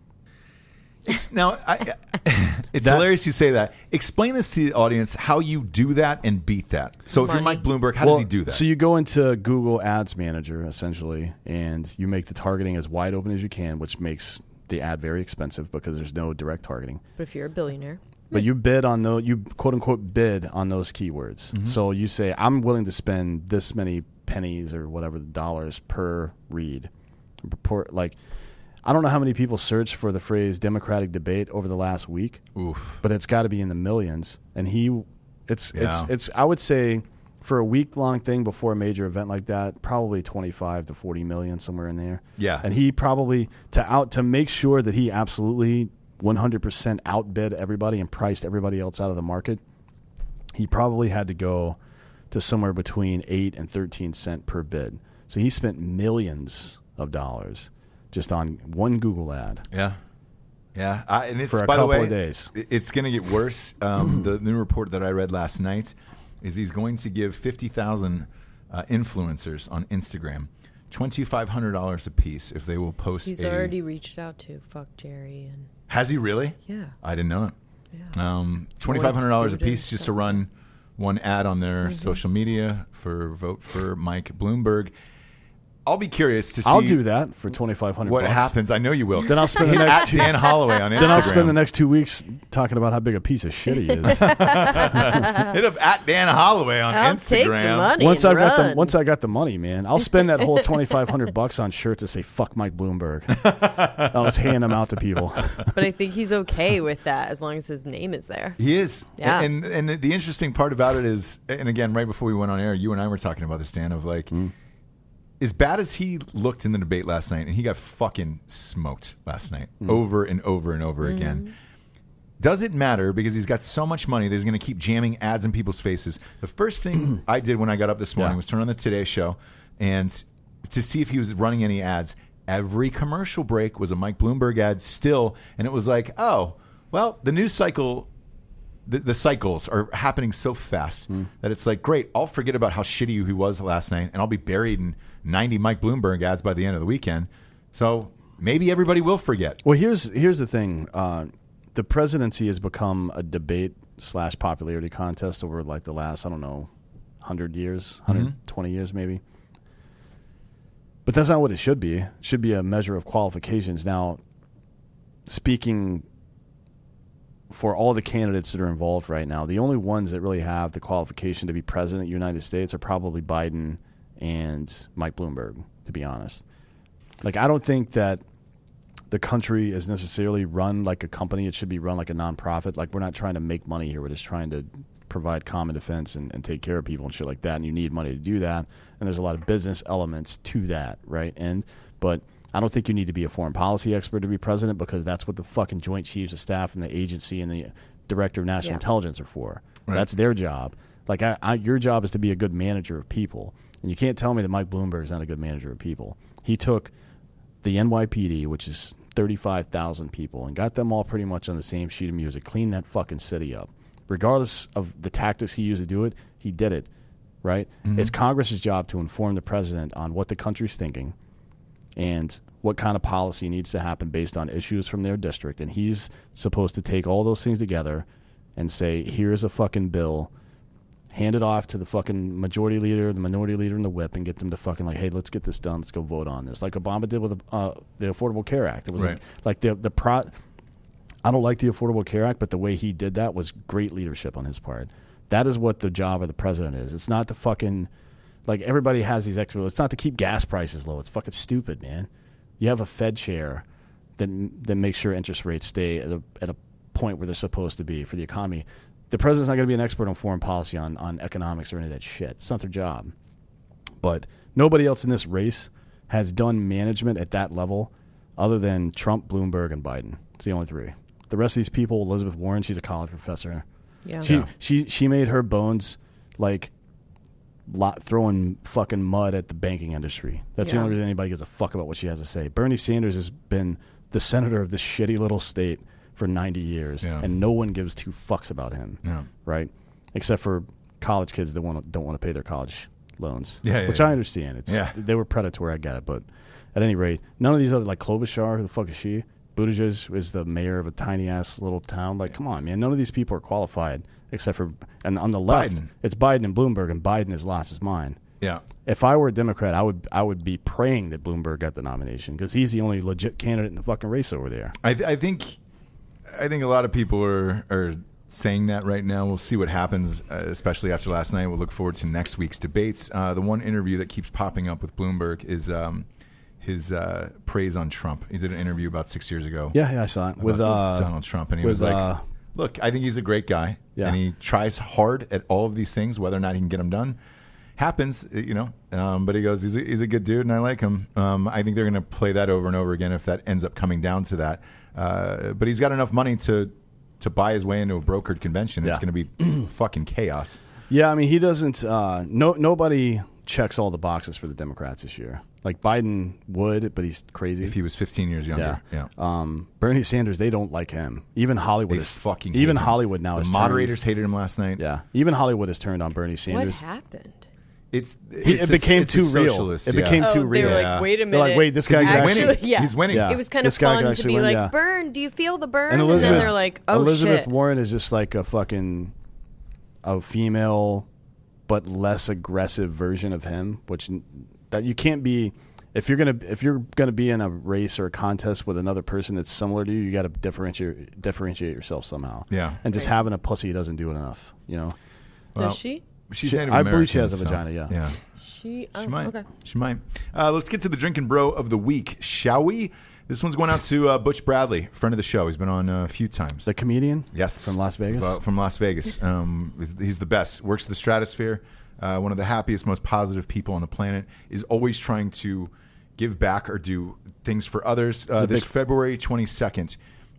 It's hilarious you say that. Explain this to the audience how you do that and beat that. So if you're Money. Mike Bloomberg, how does he do that? So you go into Google Ads Manager, essentially, and you make the targeting as wide open as you can, which makes the ad very expensive because there's no direct targeting. But if you're a billionaire, But you bid on those, you quote unquote bid on those keywords. Mm-hmm. So you say, I'm willing to spend this many pennies or whatever dollars per read. Like, I don't know how many people searched for the phrase Democratic debate over the last week. Oof. But it's got to be in the millions. And Yeah. it's I would say for a week long thing before a major event like that, probably 25 to 40 million, somewhere in there. Yeah. And he probably to make sure that he absolutely 100% outbid everybody and priced everybody else out of the market, he probably had to go to somewhere between 8 and 13 cents per bid. So he spent millions of dollars just on one Google ad. Yeah. Yeah. And it's, For a by the couple way, of days. It's going to get worse. The new report that I read last night is he's going to give 50,000 influencers on Instagram $2,500 a piece if they will post he's already reached out to fuck Jerry and Has he really? yeah. I didn't know it. Yeah. $2,500 a piece Students. just to run one ad on their social media for vote for Mike Bloomberg. I'll be curious to see. I'll do that for $2,500. What happens. I know you will. Then I'll spend the At next Dan Holloway on Instagram. Then I'll spend the next 2 weeks talking about how big a piece of shit he is. Hit up at Dan Holloway on I'll Instagram. take the money once and I run. got the money, man, I'll spend that whole $2,500 on shirts that say "fuck Mike Bloomberg." I'll just hand them out to people. But I think he's okay with that as long as his name is there. He is. Yeah. And the interesting part about it is, and again, right before we went on air, you and I were talking about this, Dan, of like, as bad as he looked in the debate last night, and he got fucking smoked last night over and over and over again. Does it matter because he's got so much money that he's going to keep jamming ads in people's faces? The first thing I did when I got up this morning was turn on the Today Show and to see if he was running any ads. Every commercial break was a Mike Bloomberg ad still, and it was like, oh, well, the news cycle, the cycles are happening so fast that it's like, great, I'll forget about how shitty he was last night, and I'll be buried in 90 Mike Bloomberg ads by the end of the weekend. So maybe everybody will forget. Well, here's the thing. The presidency has become a debate/popularity contest over like the last, 100 years, 120 years maybe. But that's not what it should be. It should be a measure of qualifications. Now, speaking for all the candidates that are involved right now, the only ones that really have the qualification to be president of the United States are probably Biden and Mike Bloomberg, to be honest. Like, I don't think that the country is necessarily run like a company. It should be run like a nonprofit. Like, we're not trying to make money here. We're just trying to provide common defense and take care of people and shit like that. And you need money to do that. And there's a lot of business elements to that, right? But I don't think you need to be a foreign policy expert to be president, because that's what the fucking Joint Chiefs of Staff and the agency and the Director of National Intelligence are for. Right. That's their job. Like, your job is to be a good manager of people. And you can't tell me that Mike Bloomberg is not a good manager of people. He took the NYPD, which is 35,000 people, and got them all pretty much on the same sheet of music, cleaned that fucking city up. Regardless of the tactics he used to do it, he did it, right? It's Congress's job to inform the president on what the country's thinking and what kind of policy needs to happen based on issues from their district. And he's supposed to take all those things together and say, here's a fucking bill, hand it off to the fucking majority leader, the minority leader, and the whip, and get them to fucking like, hey, let's get this done. Let's go vote on this. Like Obama did with the Affordable Care Act. It was like I don't like the Affordable Care Act, but the way he did that was great leadership on his part. That is what the job of the president is. It's not to fucking, like, everybody has these extra. It's not to keep gas prices low. It's fucking stupid, man. You have a Fed chair that makes sure interest rates stay at a point where they're supposed to be for the economy. The president's not going to be an expert on foreign policy, on economics or any of that shit. It's not their job. But nobody else in this race has done management at that level other than Trump, Bloomberg, and Biden. It's the only three. The rest of these people, Elizabeth Warren, she's a college professor. Yeah. She made her bones like throwing fucking mud at the banking industry. That's the only reason anybody gives a fuck about what she has to say. Bernie Sanders has been the senator of this shitty little state for 90 years, and no one gives two fucks about him, right? Except for college kids that don't want to pay their college loans, which I understand. They were predatory, I get it, but at any rate, none of these other, like Klobuchar, who the fuck is she? Buttigieg is the mayor of a tiny-ass little town. Like, come on, man. None of these people are qualified except for... And on the left, it's Biden and Bloomberg, and Biden has lost his mind. Yeah. If I were a Democrat, I would be praying that Bloomberg got the nomination, because he's the only legit candidate in the fucking race over there. I think a lot of people are saying that right now. We'll see what happens, especially after last night. We'll look forward to next week's debates. The one interview that keeps popping up with Bloomberg is... his praise on Trump. He did an interview about 6 years ago. Yeah, I saw it with Donald Trump, and he was like, "Look, I think he's a great guy, and he tries hard at all of these things. Whether or not he can get them done happens, But he goes, he's a good dude, and I like him. I think they're going to play that over and over again if that ends up coming down to that. But he's got enough money to buy his way into a brokered convention. It's going to be fucking chaos. Yeah, I mean, he doesn't. Nobody checks all the boxes for the Democrats this year. Like Biden would, but he's crazy. If he was 15 years younger. Yeah. Bernie Sanders, they don't like him. Even Hollywood is fucking even Hollywood now is the moderators hated him last night. Yeah. Even Hollywood has turned on Bernie Sanders. What happened? It became too real. It became too real. They were like, wait a minute. They're like, wait, this guy actually, he's winning. It was kind of fun to be like, burn, do you feel the burn? And then they're like, oh, Elizabeth shit. Warren is just like a female but less aggressive version of him, which that you can't be. If you're gonna be in a race or a contest with another person that's similar to you, you got to differentiate yourself somehow. Yeah. And just having a pussy doesn't do it enough. You know. Does she? She's She- Native I believe she American, has a vagina, yeah. Yeah. She might. Okay. She might. Let's get to the drinking bro of the week, shall we? This one's going out to Butch Bradley, friend of the show. He's been on a few times. The comedian. Yes. From Las Vegas. From Las Vegas. He's the best. Works the stratosphere. One of the happiest, most positive people on the planet. Is always trying to give back or do things for others. This February 22nd,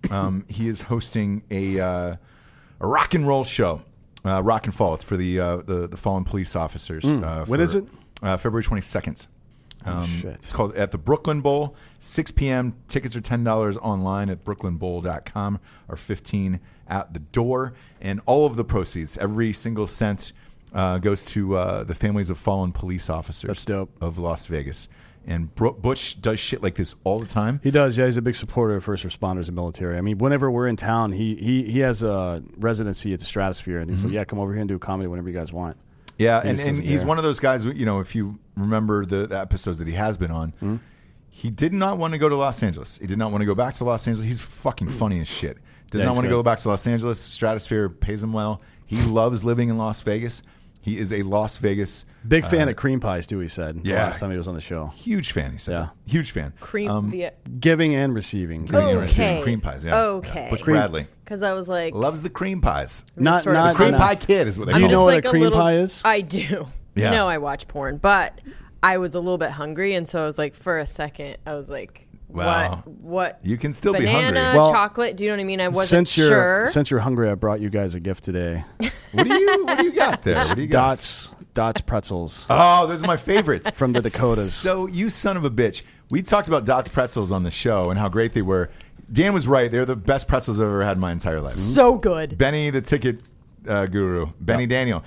he is hosting a rock and roll show. Rock and Fall. It's for the fallen police officers. When is it? February 22nd. Shit. It's called at the Brooklyn Bowl, 6 p.m. Tickets are $10 online at brooklynbowl.com or $15 at the door. And all of the proceeds, every single cent, goes to the families of fallen police officers. That's dope. Of Las Vegas. And Butch does shit like this all the time. He does. Yeah, he's a big supporter of first responders and military. I mean, whenever we're in town, he has a residency at the Stratosphere, and he's like, "Yeah, come over here and do comedy whenever you guys want." Yeah, He and just doesn't he's care. one of those guys, you know, if you remember the episodes that he has been on, he did not want to go to Los Angeles. He did not want to go back to Los Angeles. He's fucking funny as shit. Does Yeah, not he's want to good. go back to Los Angeles. Stratosphere pays him well. He loves living in Las Vegas. He is a Las Vegas Big fan of cream pies too. He said the yeah. last time he was on the show. huge fan. He said, Yeah. huge fan. Cream. Giving and receiving. Giving and receiving Okay. cream pies. Yeah, Okay. Yeah. Butch Bradley Because I was like, loves the cream pies. Not sort of not The cream not- pie kid is what they Do call you him. know just what like a cream pie is? I do. Yeah. No, I watch porn, but I was a little bit hungry, and so I was like, for a second, I was like, Wow. what? You can still be Banana, hungry. Well, chocolate. Do you know what I mean? I wasn't Since sure. you're hungry, I brought you guys a gift today. What do you got there? What do you got? Dots pretzels Oh, those are my favorites. from the Dakotas. So, you son of a bitch. We talked about Dots Pretzels on the show and how great they were. Dan was right. They're the best pretzels I've ever had in my entire life. so good. Benny, the ticket guru, Benny Daniel,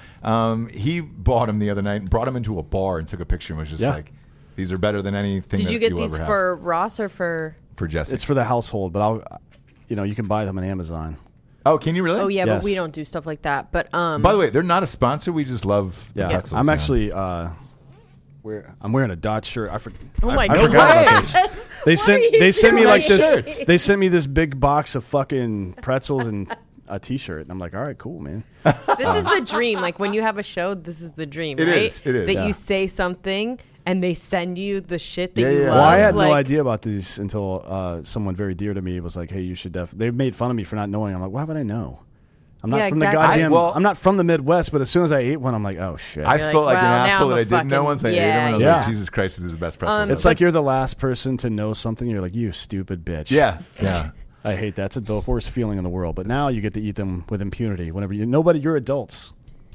he bought them the other night and brought them into a bar and took a picture and was just Yeah. like, these are better than anything Did that you get you'll these ever have. for Ross or for? For Jesse. It's for the household, but you can buy them on Amazon. Oh, can you really? Oh yeah, Yes. but we don't do stuff like that. But By the way, they're not a sponsor. We just love the Yeah, pretzels. I'm you know? actually I'm wearing a Dot shirt. oh my I god, forgot about this. They sent me like this. shirts? They sent me this big box of fucking pretzels and a T-shirt, and I'm like, all right, cool, man. This is the dream. Like when you have a show, this is the dream, It right? is, it is. That Yeah. you say something and they send you the shit that Yeah, you yeah. love. Well, I had no like- idea about these until someone very dear to me was like, "Hey, you should They made fun of me for not knowing. I'm like, why would I know? I'm not Yeah, from exactly. the goddamn. I'm not from the Midwest, but as soon as I ate one, I'm like, oh shit. I You're felt like, like well, an now asshole I'm that a I didn't know fucking- once I ate them. And I was yeah. like, Jesus Christ, this is the best pretzels. it's ever. like you're the last person to know something. You're like, you stupid bitch. Yeah, yeah. I hate that. It's the worst feeling in the world. But now you get to eat them with impunity. Whenever you're adults.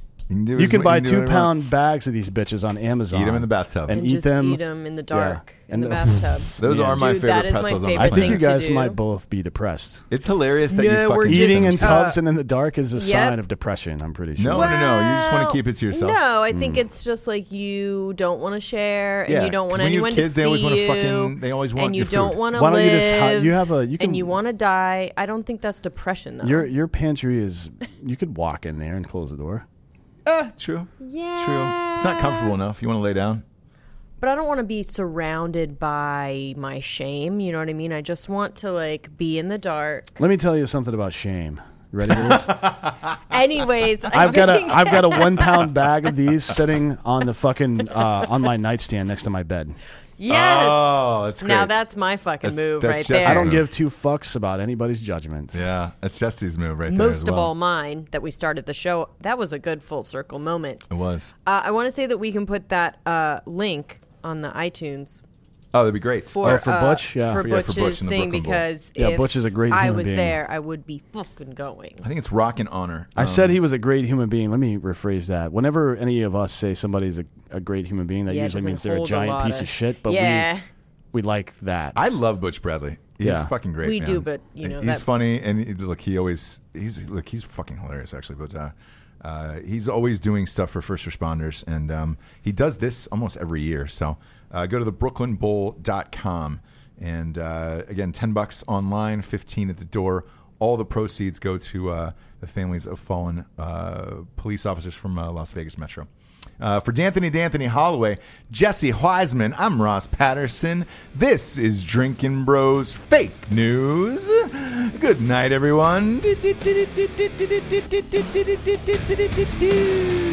You can buy 2-pound bags of these bitches on Amazon. Eat them in the bathtub. and and eat just them. eat them in the dark in And the the- bathtub. Those Yeah. are my Dude, favorite that is my pretzels on the favorite I planet. think you thing to guys do. might both be depressed. It's hilarious that No, you we're fucking just- Eating in Just, tubs and in the dark is a yep. sign of depression. I'm pretty sure. No, no, you just want to keep it to yourself. No, I think it's just like you don't want to share, and Yeah, you don't 'cause want when you have anyone kids, to they always see wanna you. they always want and you your don't food. want to Why don't live. you just you have a you can and you want to die. I don't think that's depression though. your pantry is you could walk in there and close the door. True. yeah, True. It's not comfortable enough. You want to lay down? But I don't want to be surrounded by my shame. You know what I mean? I just want to like be in the dark. Let me tell you something about shame. You ready for this? Anyways, I've got a 1 pound bag of these sitting on the fucking on my nightstand next to my bed. yes. Oh, that's great. Now that's my fucking That's- move that's right just- there. I don't move. give 2 fucks about anybody's judgment. Yeah, that's Jesse's move right there. Most as of well. all mine that we started the show. That was a good full circle moment. It was. I want to say that we can put that link on the iTunes Oh, that'd be great. for Butch? Yeah. for Yeah, for Butch's Butch and the thing Brooklyn Bowl. because Yeah, if Butch is a great I human was being. there, I would be fucking going. I think it's rock and honor. I said he was a great human being. Let me rephrase that. Whenever any of us say somebody's a great human being, that Yeah, it usually doesn't means they're a hold a giant lot piece of- of shit. But Yeah. we like that. I love Butch Bradley. He's Yeah. fucking great. We man. do, but, you know, he's that- funny, and he's fucking hilarious actually. But he's always doing stuff for first responders, and he does this almost every year. So go to the brooklynbowl.com, and again, $10 online, $15 at the door. All the proceeds go to the families of fallen police officers from Las Vegas Metro. For D'Anthony Holloway, Jesse Wiseman, I'm Ross Patterson. This is Drinking Bros Fake News. Good night, everyone.